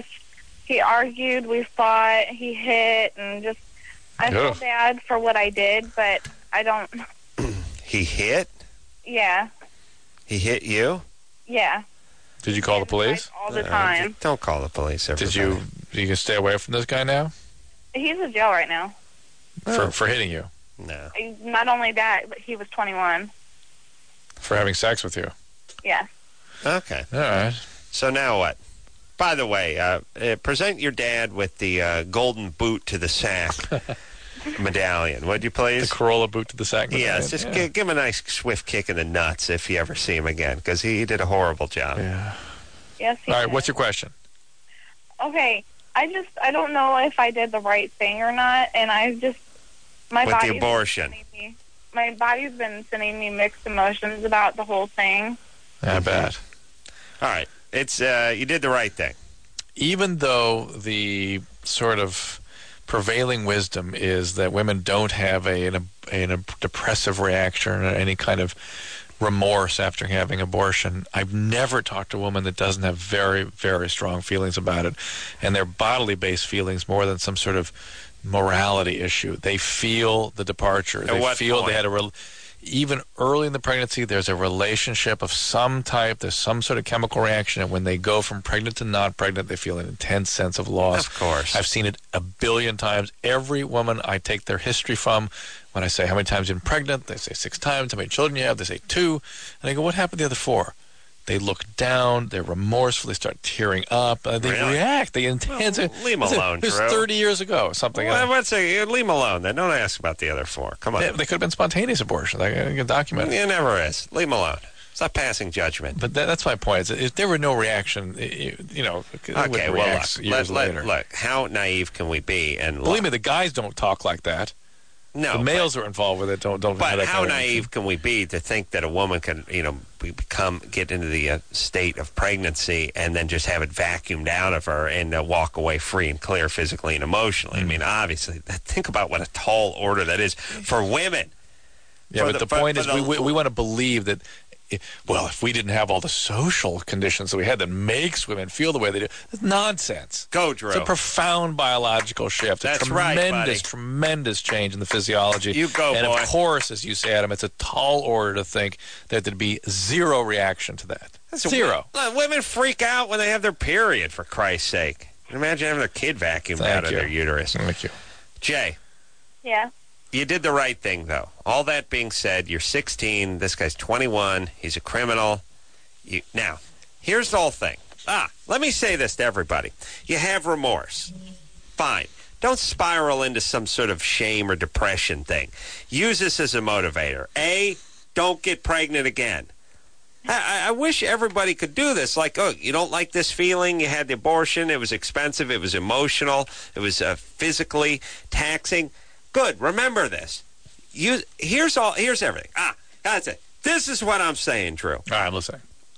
argued, we fought, he hit, and I feel bad for what I did, but I don't. He hit? Yeah. He hit you? Yeah. Did you call the police? All the time. Don't call the police. Everybody. You can stay away from this guy now? He's in jail right now. For hitting you? No. Not only that, but he was 21. For having sex with you? Yeah. Okay. All right. So now what? By the way, present your dad with the golden boot to the sack medallion, would you please? The Corolla boot to the sack medallion. Yes, just give him a nice swift kick in the nuts if you ever see him again, because he did a horrible job. Yeah. Yes, he All right, did. what's your question? Okay, I don't know if I did the right thing or not, and my With body's the abortion. My body's been sending me mixed emotions about the whole thing. I bet. All right, it's you did the right thing. Even though the sort of prevailing wisdom is that women don't have a depressive reaction or any kind of remorse after having abortion, I've never talked to a woman that doesn't have very, very strong feelings about it, and they're bodily-based feelings more than some sort of morality issue. They feel the departure. They feel they had even early in the pregnancy, there's a relationship of some type. There's some sort of chemical reaction, and when they go from pregnant to not pregnant, they feel an intense sense of loss. Of course. I've seen it a billion times. Every woman I take their history from, when I say, how many times you've been pregnant, they say 6 times. How many children you have? They say 2. And I go, what happened to the other 4? They look down. They're remorseful. They start tearing up. They react. They intense. Well, leave them alone, It was Drew. 30 years ago, something. Well, let's say, leave them alone. Then don't ask about the other 4. Come on. They could have been spontaneous abortions. I can document it. It never is. Leave them alone. Stop passing judgment. But that's my point. If there were no reaction, Okay, well, look, how naive can we be? And believe me, the guys don't talk like that. No, the males are involved with it. Don't. But have how that naive can we be to think that a woman can, get into the state of pregnancy and then just have it vacuumed out of her and walk away free and clear physically and emotionally? I mean, obviously, think about what a tall order that is for women. Yeah, but the point is, we want to believe that. Well, if we didn't have all the social conditions that we had that makes women feel the way they do, it's nonsense. Go, Drew. It's a profound biological shift. That's a tremendous, tremendous change in the physiology. You go, and boy. of course, as you say, Adam, it's a tall order to think that there'd be zero reaction to that. Zero. Women freak out when they have their period, for Christ's sake. Imagine having their kid vacuumed out of their uterus. Thank you. Jay. Yeah. You did the right thing, though. All that being said, you're 16. This guy's 21. He's a criminal. Now, here's the whole thing. Let me say this to everybody. You have remorse. Fine. Don't spiral into some sort of shame or depression thing. Use this as a motivator. Don't get pregnant again. I wish everybody could do this. Like, you don't like this feeling? You had the abortion. It was expensive. It was emotional. It was physically taxing. Good. Remember this. Here's everything. That's it. This is what I'm saying, Drew. All right, I'm listening.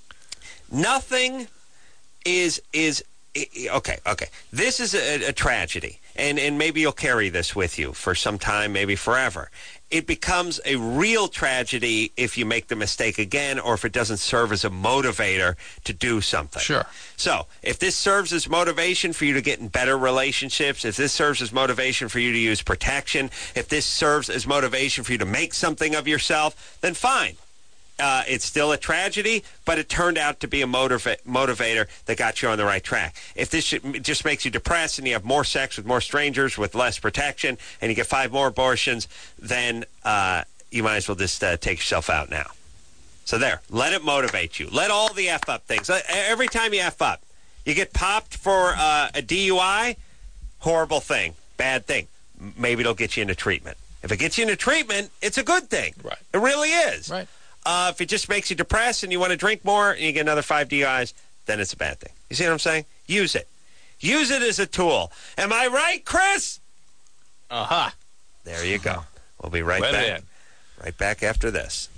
Nothing is okay. This is a tragedy, and maybe you'll carry this with you for some time, maybe forever. It becomes a real tragedy if you make the mistake again, or if it doesn't serve as a motivator to do something. Sure. So, if this serves as motivation for you to get in better relationships, if this serves as motivation for you to use protection, if this serves as motivation for you to make something of yourself, then fine. It's still a tragedy, but it turned out to be a motivator that got you on the right track. If this just makes you depressed and you have more sex with more strangers with less protection and you get 5 more abortions, then you might as well just take yourself out now. So there, let it motivate you. Let all the F up things. Every time you F up, you get popped for a DUI, horrible thing, bad thing. Maybe it'll get you into treatment. If it gets you into treatment, it's a good thing. Right. It really is. Right. If it just makes you depressed and you want to drink more and you get another 5 DUIs, then it's a bad thing. You see what I'm saying? Use it. Use it as a tool. Am I right, Chris? Uh-huh. There you go. We'll be right back. Right back after this.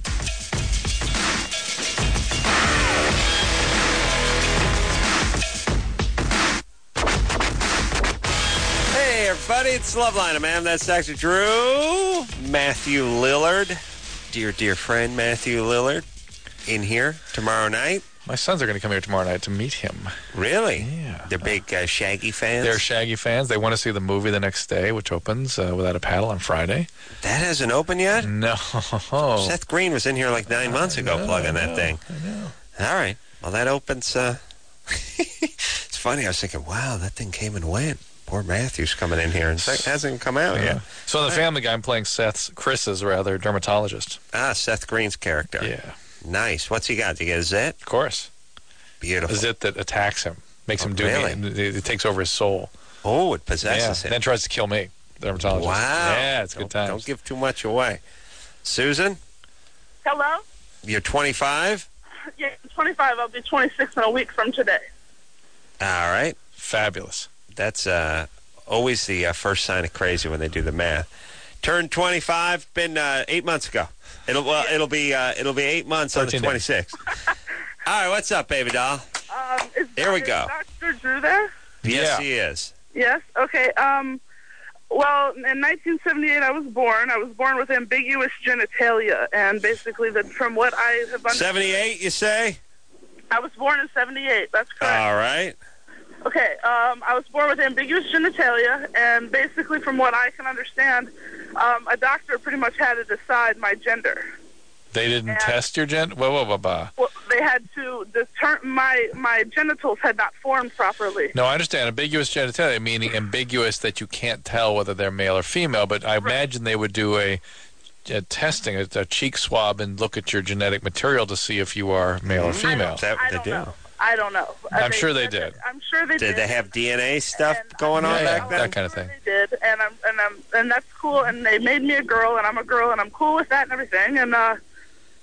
Hey, everybody. It's Loveline, man. That's Dr. Drew. Matthew Lillard. Dear friend Matthew Lillard in here tomorrow night. My sons are going to come here tomorrow night to meet him. Really? Yeah. They're big Shaggy fans? They're Shaggy fans. They want to see the movie the next day, which opens Without a Paddle on Friday. That hasn't opened yet? No. Seth Green was in here like 9 months ago plugging that thing. I know. All right. Well, that opens... It's funny. I was thinking, wow, that thing came and went. Poor Matthew's coming in here and it hasn't come out yet. So in The Family Guy, I'm playing Chris's dermatologist. Seth Green's character. Yeah. Nice. What's he got? Do you get a zit? Of course. Beautiful. A zit that attacks him, makes him do really? it takes over his soul. Oh, it possesses him. And then tries to kill me, the dermatologist. Wow. Yeah, it's good times. Don't give too much away. Susan? Hello? You're 25? Yeah, I'm 25. I'll be 26 in a week from today. All right. Fabulous. That's always the first sign of crazy when they do the math. Turned 25, been 8 months ago. It'll be 8 months on the 26th. All right, what's up, baby doll? Here we go. Dr. Drew there? Yes, he is. Yes. Okay. Well, in 1978, I was born. I was born with ambiguous genitalia, and basically, from what I have understood, 78, you say? I was born in 78. That's correct. All right. Okay, I was born with ambiguous genitalia, and basically, from what I can understand, a doctor pretty much had to decide my gender. They didn't test your gender? Well, they had to determine my genitals had not formed properly. No, I understand. Ambiguous genitalia, meaning ambiguous that you can't tell whether they're male or female, but I imagine they would do a testing, a cheek swab, and look at your genetic material to see if you are male or female. Is that what they do? I don't know. I'm sure they did. I'm sure they did. Did they have DNA stuff going on back then? That kind of thing. They did, and that's cool. And they made me a girl, and I'm a girl, and I'm cool with that and everything. And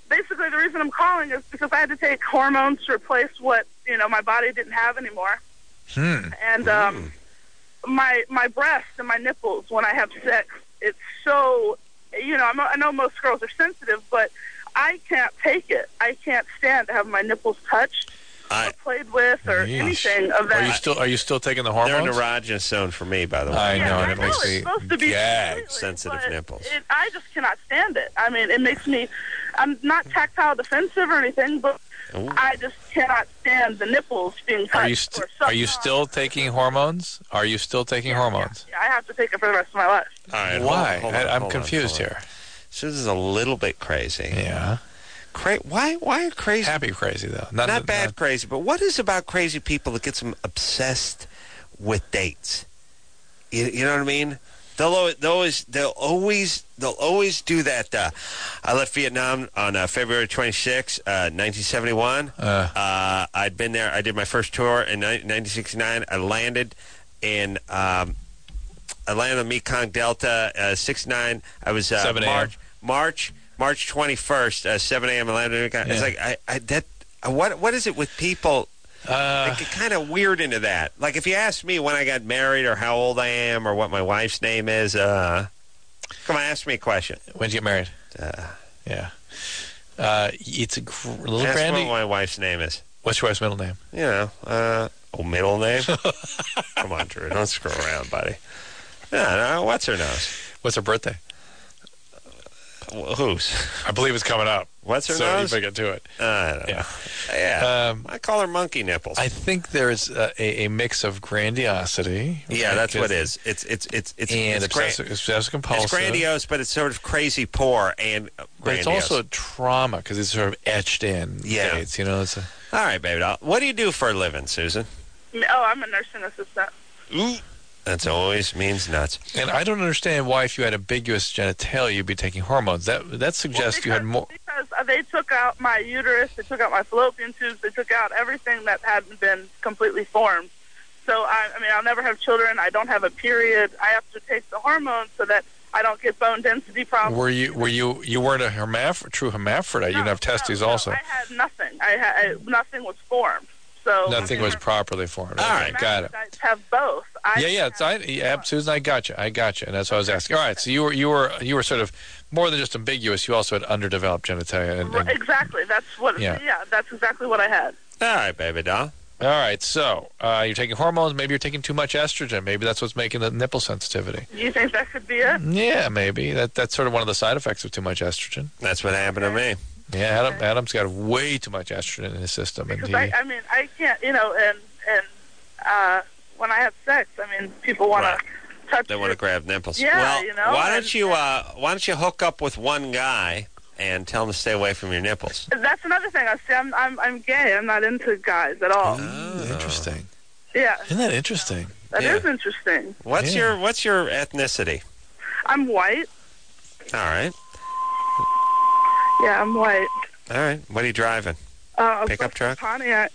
basically the reason I'm calling is because I had to take hormones to replace what, my body didn't have anymore. And my breasts and my nipples when I have sex, it's so, I know most girls are sensitive, but I can't take it. I can't stand to have my nipples touched or played with or anything of that. Are you still taking the hormones? They're an erogenous zone for me, by the way. I know, and it makes me supposed to be gag. Sensitive nipples. I just cannot stand it. I mean, it makes me. I'm not tactile defensive or anything, but I just cannot stand the nipples being touched. Are you still taking hormones? Are you still taking hormones? Yeah, I have to take it for the rest of my life. All right. Why? Hold on, I'm confused here. So this is a little bit crazy. Yeah. Why are crazy? Happy crazy though. Not bad crazy, but what is about crazy people that gets them obsessed with dates? You know what I mean? They'll always do that. I left Vietnam on February 26, 1971. I'd been there. I did my first tour in 1969. I landed on the Mekong Delta, 69. I was 7 a.m. March 21st, 7 a.m. I landed. It's like what is it with people? They get kind of weird into that. Like if you ask me when I got married or how old I am or what my wife's name is, come on, ask me a question. When did you get married? Yeah. It's a little ask Brandy. me what my wife's name is. What's your wife's middle name? Middle name? Come on, Drew. Don't screw around, buddy. No, what's her nose? What's her birthday? Whose? I believe it's coming up. What's her so nose? So you better get to it. I don't know. Yeah. I call her monkey nipples. I think there's a mix of grandiosity. Yeah, that's what it is. It's obsessive compulsive. It's grandiose, but it's sort of crazy poor and grandiose. But it's also trauma because it's sort of etched in. Yeah. Dates, It's all right, baby doll. What do you do for a living, Susan? I'm a nursing assistant. Ooh. That always means nuts. And I don't understand why, if you had ambiguous genitalia, you'd be taking hormones. That suggests you had more. Because they took out my uterus, they took out my fallopian tubes, they took out everything that hadn't been completely formed. So I'll never have children. I don't have a period. I have to take the hormones so that I don't get bone density problems. You weren't a true hermaphrodite? You didn't have testes also. I had nothing. Nothing was formed. So nothing was properly formed. All right, got it. Have both. Susan, I got you, and that's what I was asking. All right, so you were sort of more than just ambiguous. You also had underdeveloped genitalia. Exactly. That's what. Yeah, that's exactly what I had. All right, baby doll. All right, so you're taking hormones. Maybe you're taking too much estrogen. Maybe that's what's making the nipple sensitivity. You think that could be it? Yeah, maybe. That's sort of one of the side effects of too much estrogen. That's what happened to me. Yeah, Adam's got way too much estrogen in his system. Because I can't, and when I have sex, people want to touch. They want to grab nipples. Yeah, well, why don't you hook up with one guy and tell him to stay away from your nipples? That's another thing. I'm gay. I'm not into guys at all. Oh, interesting. Yeah. Isn't that interesting? That is interesting. What's your ethnicity? I'm white. All right. Yeah, I'm white. All right. What are you driving? Pickup truck? Pontiac.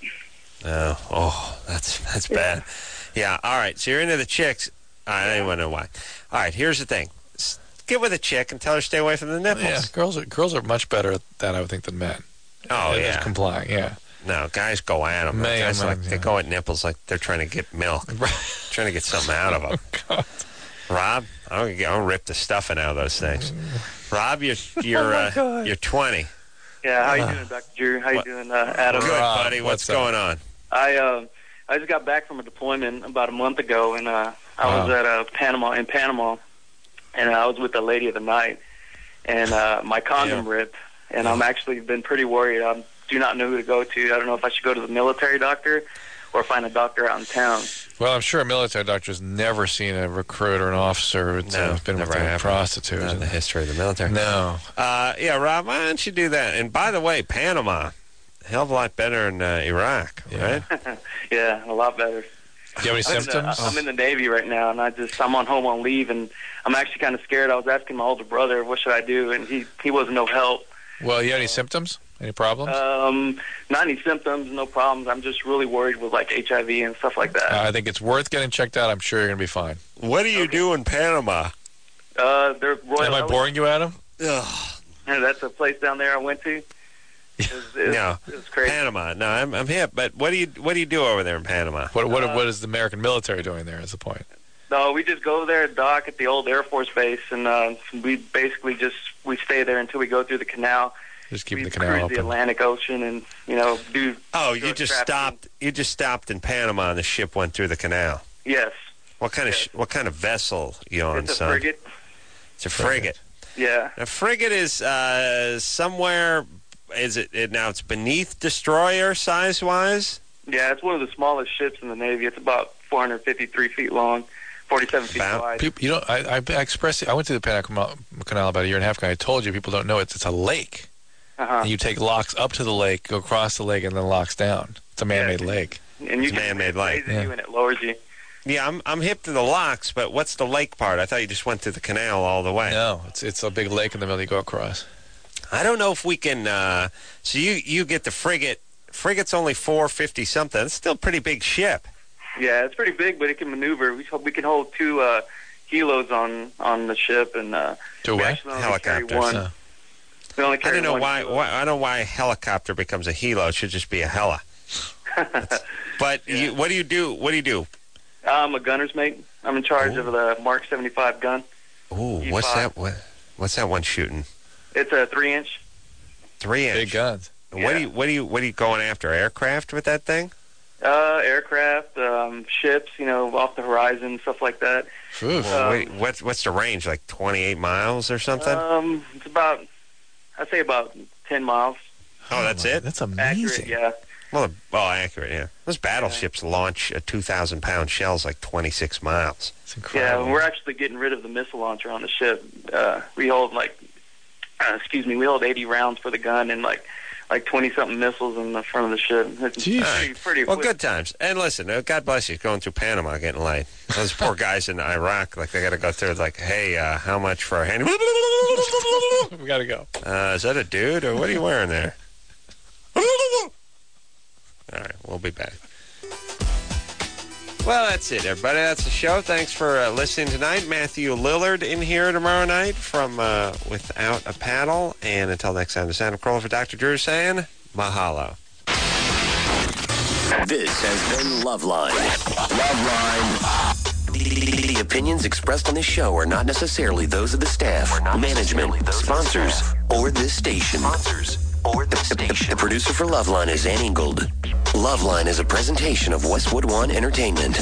Oh, that's bad. Yeah. All right. So you're into the chicks. I don't even know why. All right. Here's the thing. Get with a chick and tell her to stay away from the nipples. Yeah, girls are much better at that, I would think, than men. Oh, yeah. Just complying, yeah. No, guys go at them. They go at nipples like they're trying to get milk. Trying to get something out of them. Oh, God. Rob, I'll rip the stuffing out of those things. Rob, you're 20. Yeah, how you doing, Dr. Drew? How you doing, Adam? Good, buddy. What's going on? I just got back from a deployment about a month ago, and I was at Panama, and I was with the lady of the night, and my condom ripped, and I'm actually been pretty worried. I do not know who to go to. I don't know if I should go to the military doctor or find a doctor out in town. Well, I'm sure a military doctor's never seen a recruit or an officer who's been with a prostitute. Not in the history of the military. No. Yeah, Rob, why don't you do that? And by the way, Panama, a hell of a lot better than Iraq, right? Yeah, a lot better. Do you have any symptoms? I'm in the Navy right now, and I'm on leave, and I'm actually kind of scared. I was asking my older brother, what should I do, and he wasn't no help. Well, you have any symptoms? Any problems? Not any symptoms, no problems. I'm just really worried with like HIV and stuff like that. I think it's worth getting checked out. I'm sure you're going to be fine. What do you do in Panama? They're Royal. Am I boring you, Adam? Ugh. Yeah, that's a place down there I went to. No, It's crazy. Panama. No, I'm hip. But what do you do over there in Panama? What is the American military doing there? Is the point? No, we just go there, dock at the old Air Force base, and we basically we stay there until we go through the canal. Just keep we the canal cruise open. the Atlantic Ocean, and do. Oh, you just stopped. You just stopped in Panama, and the ship went through the canal. Yes. What kind of vessel you on, It's a son? frigate. It's a frigate. Yeah. A frigate is somewhere. Is it now? It's beneath destroyer size wise. Yeah, it's one of the smallest ships in the Navy. It's about 453 feet long, 47 feet wide. People, I expressed it. I went to the Panama Canal about a year and a half ago. I told you people don't know it's a lake. And you take locks up to the lake, go across the lake, and then locks down. It's a man-made lake. And It's a man-made lake. You and it lowers you. Yeah, I'm hip to the locks, but what's the lake part? I thought you just went to the canal all the way. No, it's a big lake in the middle you go across. I don't know if we can. So you get the frigate. Frigate's only 450 something. It's still a pretty big ship. Yeah, it's pretty big, but it can maneuver. We can hold 2 helos on the ship, and Two we what? actually only Helicopters. carry one. No. We only I carry don't know one why. helo. I don't know why a helicopter becomes a helo. It should just be a hella. But what do you do? What do you do? I'm a gunner's mate. I'm in charge of the Mark 75 gun. Ooh, E5. what's that? What's that one shooting? It's a 3-inch. 3-inch. Big guns. What are you going after? Aircraft with that thing? Aircraft, ships, off the horizon, stuff like that. Well, what's the range? Like 28 miles or something? It's about, I'd say about 10 miles. Oh, that's it? That's Accurate, yeah. Well, accurate, yeah. Those battleships launch 2,000-pound shells like 26 miles. It's incredible. Yeah, we're actually getting rid of the missile launcher on the ship. We hold we hold 80 rounds for the gun and like 20-something missiles in the front of the ship. It's pretty Well, quick. good times. And listen, God bless you, going through Panama getting laid. Those poor guys in Iraq, like they got to go through, like, hey, how much for a hand? We got to go. Is that a dude, or what are you wearing there? All right, we'll be back. Well, that's it, everybody. That's the show. Thanks for listening tonight. Matthew Lillard in here tomorrow night from Without a Paddle. And until next time, the Adam Carolla for Dr. Drew saying mahalo. This has been Loveline. Loveline. The opinions expressed on this show are not necessarily those of the staff, management, sponsors, or this station. The producer for Loveline is Ann Ingold. Loveline is a presentation of Westwood One Entertainment.